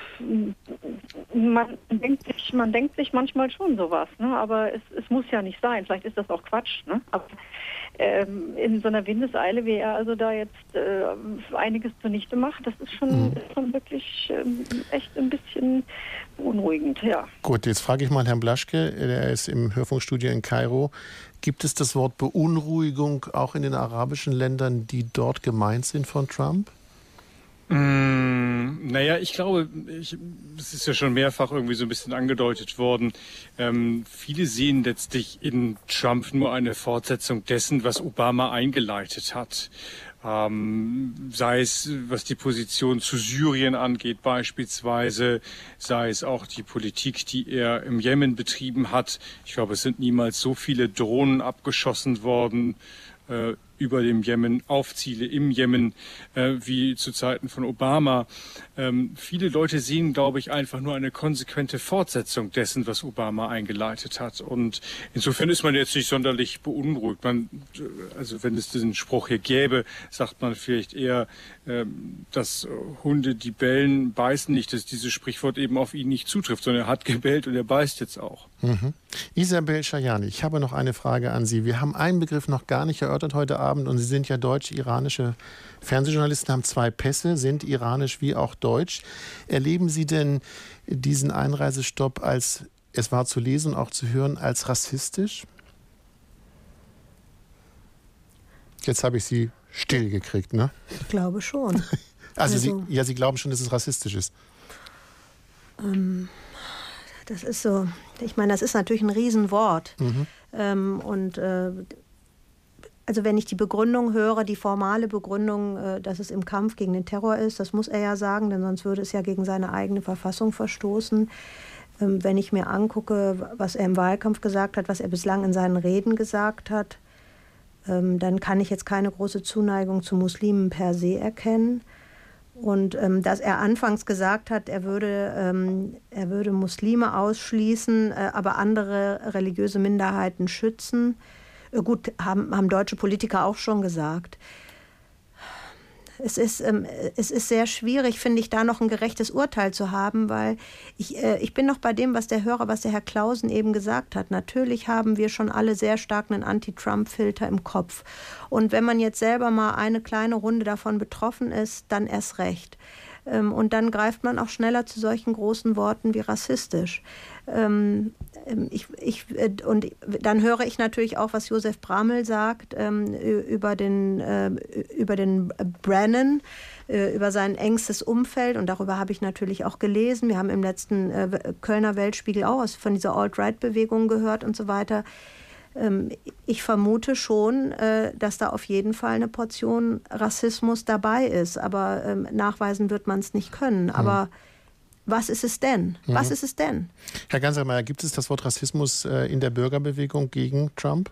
man denkt sich, man denkt sich manchmal schon sowas, ne? Aber es, es muss ja nicht sein. Vielleicht ist das auch Quatsch, ne? Aber ähm, in so einer Windeseile, wie er also da jetzt äh, einiges zunichte macht, das ist schon, mhm. ist schon wirklich ähm, echt ein bisschen beunruhigend, ja. Gut, jetzt frage ich mal Herrn Blaschke, der ist im Hörfunkstudio in Kairo. Gibt es das Wort Beunruhigung auch in den arabischen Ländern, die dort gemeint sind von Trump? Mm, naja, ich glaube, ich, es ist ja schon mehrfach irgendwie so ein bisschen angedeutet worden. Ähm, viele sehen letztlich in Trump nur eine Fortsetzung dessen, was Obama eingeleitet hat. Ähm, sei es, was die Position zu Syrien angeht beispielsweise, sei es auch die Politik, die er im Jemen betrieben hat. Ich glaube, es sind niemals so viele Drohnen abgeschossen worden äh, über dem Jemen, auf Ziele im Jemen, äh, wie zu Zeiten von Obama. Ähm, viele Leute sehen, glaube ich, einfach nur eine konsequente Fortsetzung dessen, was Obama eingeleitet hat. Und insofern ist man jetzt nicht sonderlich beunruhigt. Man, also wenn es diesen Spruch hier gäbe, sagt man vielleicht eher, äh, dass Hunde, die bellen, beißen nicht, dass dieses Sprichwort eben auf ihn nicht zutrifft, sondern er hat gebellt und er beißt jetzt auch. Mhm. Isabel Schajani, ich habe noch eine Frage an Sie. Wir haben einen Begriff noch gar nicht erörtert heute Abend. Und Sie sind ja deutsch-iranische Fernsehjournalisten, haben zwei Pässe, sind iranisch wie auch deutsch. Erleben Sie denn diesen Einreisestopp als, es war zu lesen und auch zu hören, als rassistisch? Jetzt habe ich Sie still gekriegt, ne? Ich glaube schon. Also, also Sie, ja, Sie glauben schon, dass es rassistisch ist? Ähm, das ist so, ich meine, das ist natürlich ein Riesenwort. Mhm. Ähm, und äh, also wenn ich die Begründung höre, die formale Begründung, äh, dass es im Kampf gegen den Terror ist, das muss er ja sagen, denn sonst würde es ja gegen seine eigene Verfassung verstoßen. Ähm, wenn ich mir angucke, was er im Wahlkampf gesagt hat, was er bislang in seinen Reden gesagt hat, ähm, dann kann ich jetzt keine große Zuneigung zu Muslimen per se erkennen. Und ähm, dass er anfangs gesagt hat, er würde, ähm, er würde Muslime ausschließen, äh, aber andere religiöse Minderheiten schützen. Äh, gut, haben, haben deutsche Politiker auch schon gesagt. Es ist, ähm, es ist sehr schwierig, finde ich, da noch ein gerechtes Urteil zu haben, weil ich, äh, ich bin noch bei dem, was der Hörer, was der Herr Clausen eben gesagt hat. Natürlich haben wir schon alle sehr stark einen Anti-Trump-Filter im Kopf. Und wenn man jetzt selber mal eine kleine Runde davon betroffen ist, dann erst recht. Ähm, und dann greift man auch schneller zu solchen großen Worten wie rassistisch. Ähm, ich, ich, und dann höre ich natürlich auch, was Josef Bramel sagt ähm, über den, äh, über den Brennan, äh, über sein engstes Umfeld. Und darüber habe ich natürlich auch gelesen. Wir haben im letzten äh, Kölner Weltspiegel auch was von dieser Alt-Right-Bewegung gehört und so weiter. Ähm, ich vermute schon, äh, dass da auf jeden Fall eine Portion Rassismus dabei ist. Aber ähm, nachweisen wird man es nicht können. Aber hm. Was ist es denn? Mhm. Was ist es denn? Herr Ganselmeier, gibt es das Wort Rassismus äh, in der Bürgerbewegung gegen Trump?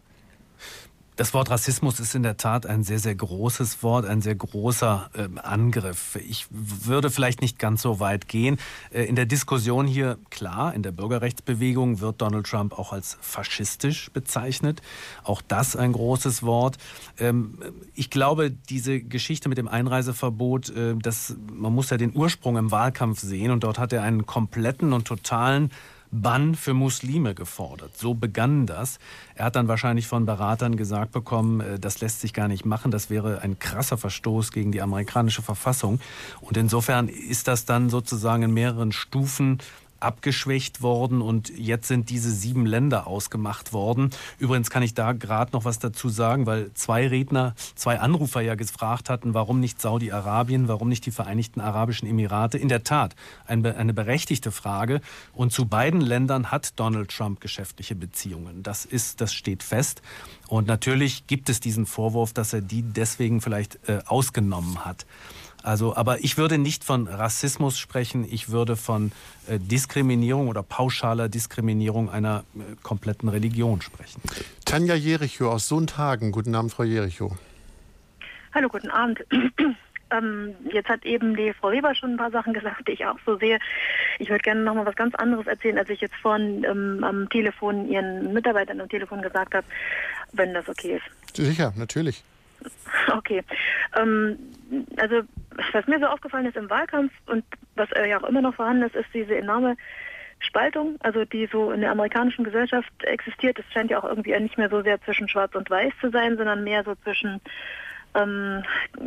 Das Wort Rassismus ist in der Tat ein sehr, sehr großes Wort, ein sehr großer äh, Angriff. Ich würde vielleicht nicht ganz so weit gehen. Äh, in der Diskussion hier, klar, in der Bürgerrechtsbewegung wird Donald Trump auch als faschistisch bezeichnet. Auch das ein großes Wort. Ähm, ich glaube, diese Geschichte mit dem Einreiseverbot, äh, das, man muss ja den Ursprung im Wahlkampf sehen. Und dort hat er einen kompletten und totalen Bann für Muslime gefordert. So begann das. Er hat dann wahrscheinlich von Beratern gesagt bekommen, das lässt sich gar nicht machen, das wäre ein krasser Verstoß gegen die amerikanische Verfassung. Und insofern ist das dann sozusagen in mehreren Stufen abgeschwächt worden und jetzt sind diese sieben Länder ausgemacht worden. Übrigens kann ich da gerade noch was dazu sagen, weil zwei Redner, zwei Anrufer ja gefragt hatten, warum nicht Saudi-Arabien, warum nicht die Vereinigten Arabischen Emirate. In der Tat eine, eine berechtigte Frage und zu beiden Ländern hat Donald Trump geschäftliche Beziehungen. Das ist, das steht fest und natürlich gibt es diesen Vorwurf, dass er die deswegen vielleicht äh, ausgenommen hat. Also, aber ich würde nicht von Rassismus sprechen, ich würde von äh, Diskriminierung oder pauschaler Diskriminierung einer äh, kompletten Religion sprechen. Tanja Jericho aus Sundhagen. Guten Abend, Frau Jericho. Hallo, guten Abend. ähm, jetzt hat eben die Frau Weber schon ein paar Sachen gesagt, die ich auch so sehe. Ich würde gerne noch mal was ganz anderes erzählen, als ich jetzt vorhin ähm, am Telefon Ihren Mitarbeitern am Telefon gesagt habe, wenn das okay ist. Sicher, natürlich. Okay. Ähm, also was mir so aufgefallen ist im Wahlkampf und was ja auch immer noch vorhanden ist, ist diese enorme Spaltung, also die so in der amerikanischen Gesellschaft existiert. Es scheint ja auch irgendwie nicht mehr so sehr zwischen Schwarz und Weiß zu sein, sondern mehr so zwischen ähm,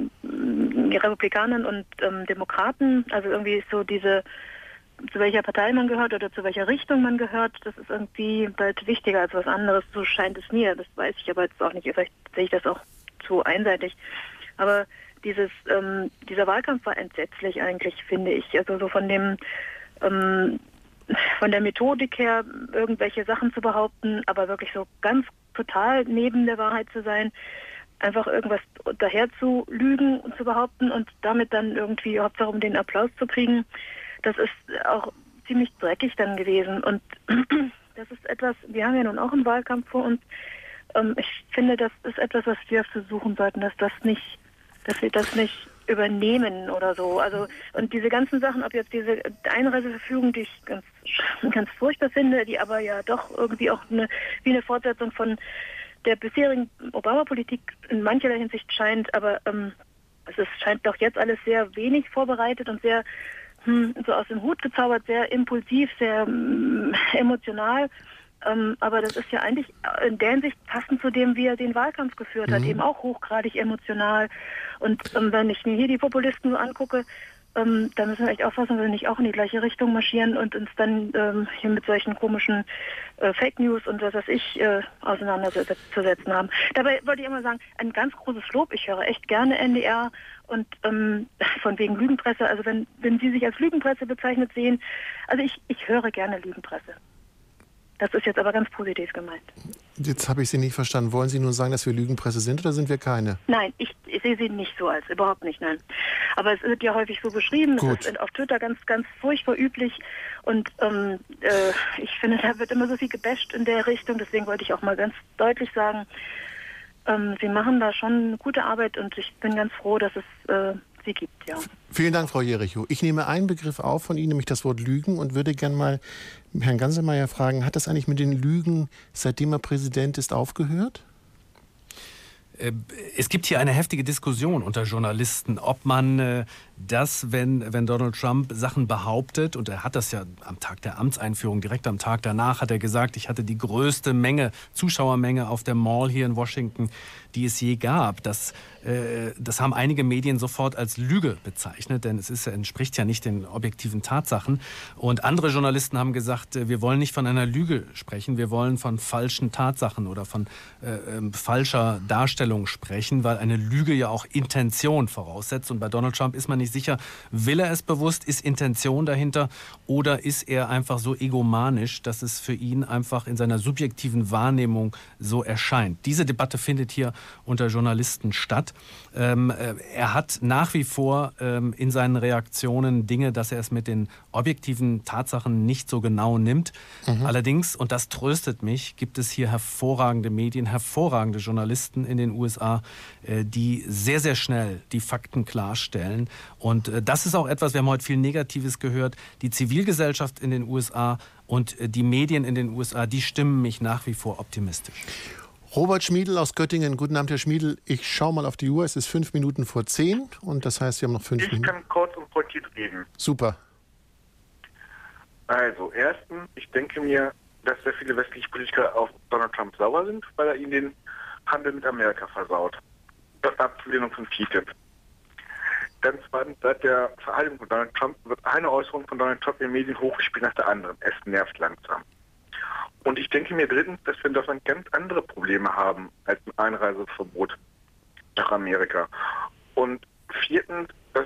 Republikanern und ähm, Demokraten. Also irgendwie ist so diese, zu welcher Partei man gehört oder zu welcher Richtung man gehört, das ist irgendwie bald wichtiger als was anderes. So scheint es mir. Das weiß ich aber jetzt auch nicht. Vielleicht sehe ich das auch zu einseitig. Aber dieses, ähm, dieser Wahlkampf war entsetzlich eigentlich, finde ich. Also so von dem, ähm, von der Methodik her, irgendwelche Sachen zu behaupten, aber wirklich so ganz total neben der Wahrheit zu sein, einfach irgendwas daher zu lügen und zu behaupten und damit dann irgendwie Hauptsache um den Applaus zu kriegen, das ist auch ziemlich dreckig dann gewesen. Und das ist etwas, wir haben ja nun auch einen Wahlkampf vor uns. Ähm, ich finde, das ist etwas, was wir versuchen sollten, dass das nicht, dass wir das nicht übernehmen oder so. Also und diese ganzen Sachen, ob jetzt diese Einreiseverfügung, die ich ganz, ganz furchtbar finde, die aber ja doch irgendwie auch eine, wie eine Fortsetzung von der bisherigen Obama-Politik in mancherlei Hinsicht scheint, aber ähm, es ist, scheint doch jetzt alles sehr wenig vorbereitet und sehr hm, so aus dem Hut gezaubert, sehr impulsiv, sehr hm, emotional. Ähm, aber das ist ja eigentlich in der Hinsicht passend zu dem, wie er den Wahlkampf geführt hat, mhm. eben auch hochgradig emotional. Und ähm, wenn ich mir hier die Populisten so angucke, ähm, da müssen wir echt aufpassen, dass wir nicht auch in die gleiche Richtung marschieren und uns dann ähm, hier mit solchen komischen äh, Fake News und was weiß ich äh, auseinanderzusetzen haben. Dabei wollte ich immer sagen, ein ganz großes Lob. Ich höre echt gerne N D R und ähm, von wegen Lügenpresse. Also wenn, wenn Sie sich als Lügenpresse bezeichnet sehen, also ich, ich höre gerne Lügenpresse. Das ist jetzt aber ganz positiv gemeint. Jetzt habe ich Sie nicht verstanden. Wollen Sie nur sagen, dass wir Lügenpresse sind oder sind wir keine? Nein, ich, ich sehe Sie nicht so als, überhaupt nicht, nein. Aber es wird ja häufig so beschrieben, Gut. es ist auf Twitter ganz, ganz furchtbar üblich und ähm, äh, ich finde, da wird immer so viel gebasht in der Richtung, deswegen wollte ich auch mal ganz deutlich sagen, ähm, Sie machen da schon eine gute Arbeit und ich bin ganz froh, dass es äh, Sie gibt, ja. Vielen Dank, Frau Jerichow. Ich nehme einen Begriff auf von Ihnen, nämlich das Wort Lügen, und würde gerne mal Herrn Ganselmeier fragen, hat das eigentlich mit den Lügen, seitdem er Präsident ist, aufgehört? Es gibt hier eine heftige Diskussion unter Journalisten, ob man äh, das, wenn, wenn Donald Trump Sachen behauptet, und er hat das ja am Tag der Amtseinführung, direkt am Tag danach hat er gesagt, ich hatte die größte Menge, Zuschauermenge auf der Mall hier in Washington, die es je gab. Das, äh, das haben einige Medien sofort als Lüge bezeichnet, denn es ist, entspricht ja nicht den objektiven Tatsachen. Und andere Journalisten haben gesagt, äh, wir wollen nicht von einer Lüge sprechen, wir wollen von falschen Tatsachen oder von äh, äh, falscher Darstellung sprechen, weil eine Lüge ja auch Intention voraussetzt. Und bei Donald Trump ist man nicht sicher, will er es bewusst, ist Intention dahinter oder ist er einfach so egomanisch, dass es für ihn einfach in seiner subjektiven Wahrnehmung so erscheint. Diese Debatte findet hier unter Journalisten statt. Ähm, äh, er hat nach wie vor ähm, in seinen Reaktionen Dinge, dass er es mit den objektiven Tatsachen nicht so genau nimmt. Mhm. Allerdings, und das tröstet mich, gibt es hier hervorragende Medien, hervorragende Journalisten in den U S A, äh, die sehr, sehr schnell die Fakten klarstellen. Und äh, das ist auch etwas, wir haben heute viel Negatives gehört, die Zivilgesellschaft in den U S A und äh, die Medien in den U S A, die stimmen mich nach wie vor optimistisch. Robert Schmiedl aus Göttingen. Guten Abend, Herr Schmiedl. Ich schaue mal auf die Uhr. Es ist fünf Minuten vor zehn und das heißt, wir haben noch fünf ich Minuten. Ich kann kurz und pointiert reden. Super. Also, erstens, ich denke mir, dass sehr viele westliche Politiker auf Donald Trump sauer sind, weil er ihnen den Handel mit Amerika versaut. Das Ablehnung von T T I P. Dann zweitens, seit der Verhaltung von Donald Trump wird eine Äußerung von Donald Trump in den Medien hochgespielt nach der anderen. Es nervt langsam. Und ich denke mir drittens, dass wir in Deutschland ganz andere Probleme haben als ein Einreiseverbot nach Amerika. Und viertens, das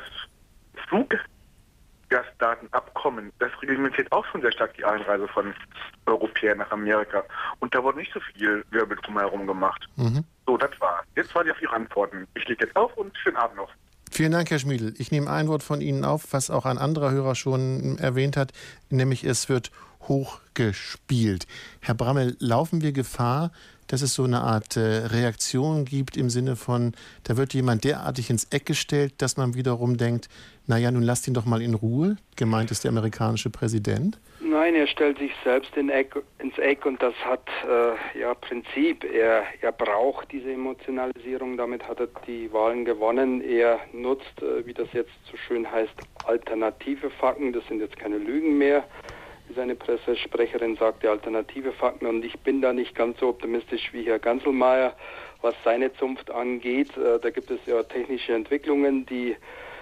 Fluggastdatenabkommen, das reglementiert auch schon sehr stark die Einreise von Europäern nach Amerika. Und da wurde nicht so viel Wirbel drumherum gemacht. Mhm. So, das war's. Jetzt war die auf Ihre Antworten. Ich lege jetzt auf und schönen Abend noch. Vielen Dank, Herr Schmiedl. Ich nehme ein Wort von Ihnen auf, was auch ein anderer Hörer schon erwähnt hat, nämlich es wird hochgespielt. Herr Brammel, laufen wir Gefahr, dass es so eine Art äh, Reaktion gibt im Sinne von, da wird jemand derartig ins Eck gestellt, dass man wiederum denkt, naja, nun lasst ihn doch mal in Ruhe. Gemeint ist der amerikanische Präsident. Nein, er stellt sich selbst in Eck, ins Eck und das hat äh, ja Prinzip. Er, er braucht diese Emotionalisierung, damit hat er die Wahlen gewonnen. Er nutzt, äh, wie das jetzt so schön heißt, alternative Fakten. Das sind jetzt keine Lügen mehr. Wie seine Pressesprecherin sagte, alternative Fakten. Und ich bin da nicht ganz so optimistisch wie Herr Ganselmeier, was seine Zunft angeht. Äh, da gibt es ja technische Entwicklungen, die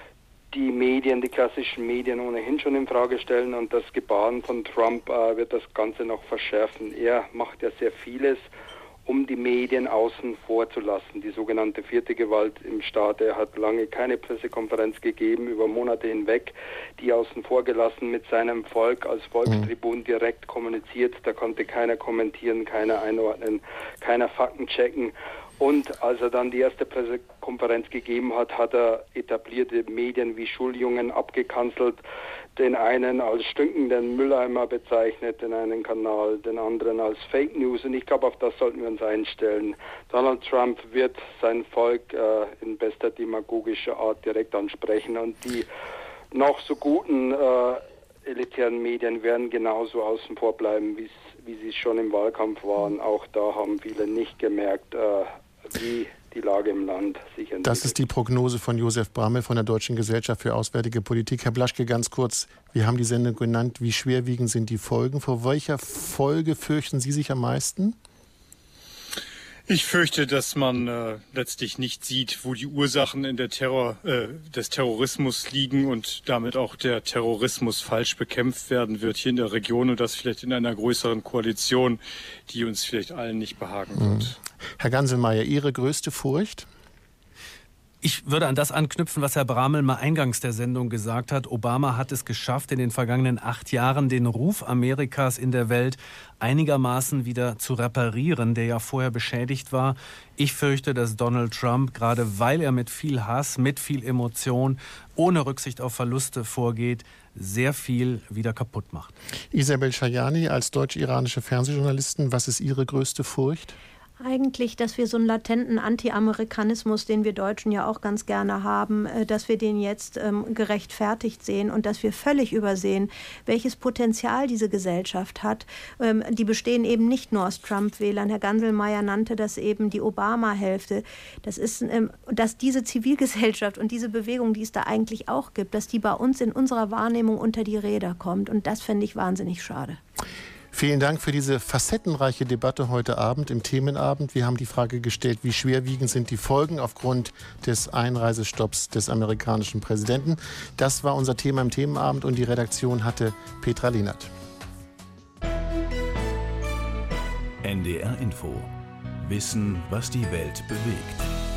die Medien, die klassischen Medien ohnehin schon in Frage stellen, und das Gebaren von Trump äh, wird das Ganze noch verschärfen. Er macht ja sehr vieles, um die Medien außen vor zu lassen. Die sogenannte vierte Gewalt im Staat. Er hat lange keine Pressekonferenz gegeben, über Monate hinweg, die außen vor gelassen, mit seinem Volk als Volkstribun direkt kommuniziert. Da konnte keiner kommentieren, keiner einordnen, keiner Fakten checken. Und als er dann die erste Pressekonferenz gegeben hat, hat er etablierte Medien wie Schuljungen abgekanzelt, den einen als stinkenden Mülleimer bezeichnet, den einen Kanal, den anderen als Fake News. Und ich glaube, auf das sollten wir uns einstellen. Donald Trump wird sein Volk äh, in bester demagogischer Art direkt ansprechen. Und die noch so guten äh, elitären Medien werden genauso außen vor bleiben, wie sie schon im Wahlkampf waren. Auch da haben viele nicht gemerkt, äh, wie die Lage im Land sich entwickelt. Das ist die Prognose von Josef Brammel von der Deutschen Gesellschaft für Auswärtige Politik. Herr Blaschke, ganz kurz, wir haben die Sendung genannt, wie schwerwiegend sind die Folgen? Vor welcher Folge fürchten Sie sich am meisten? Ich fürchte, dass man äh, letztlich nicht sieht, wo die Ursachen in der Terror, äh, des Terrorismus liegen und damit auch der Terrorismus falsch bekämpft werden wird hier in der Region und das vielleicht in einer größeren Koalition, die uns vielleicht allen nicht behagen wird. Mhm. Herr Ganselmeier, Ihre größte Furcht? Ich würde an das anknüpfen, was Herr Bramel mal eingangs der Sendung gesagt hat. Obama hat es geschafft, in den vergangenen acht Jahren den Ruf Amerikas in der Welt einigermaßen wieder zu reparieren, der ja vorher beschädigt war. Ich fürchte, dass Donald Trump, gerade weil er mit viel Hass, mit viel Emotion, ohne Rücksicht auf Verluste vorgeht, sehr viel wieder kaputt macht. Isabel Schajani, als deutsch-iranische Fernsehjournalistin, was ist Ihre größte Furcht? Eigentlich, dass wir so einen latenten Anti-Amerikanismus, den wir Deutschen ja auch ganz gerne haben, dass wir den jetzt ähm, gerechtfertigt sehen und dass wir völlig übersehen, welches Potenzial diese Gesellschaft hat. Ähm, die bestehen eben nicht nur aus Trump-Wählern. Herr Ganselmeier nannte das eben die Obama-Hälfte. Das ist, ähm, dass diese Zivilgesellschaft und diese Bewegung, die es da eigentlich auch gibt, dass die bei uns in unserer Wahrnehmung unter die Räder kommt. Und das fände ich wahnsinnig schade. Vielen Dank für diese facettenreiche Debatte heute Abend im Themenabend. Wir haben die Frage gestellt, wie schwerwiegend sind die Folgen aufgrund des Einreisestopps des amerikanischen Präsidenten. Das war unser Thema im Themenabend und die Redaktion hatte Petra Lehnert. N D R Info. Wissen, was die Welt bewegt.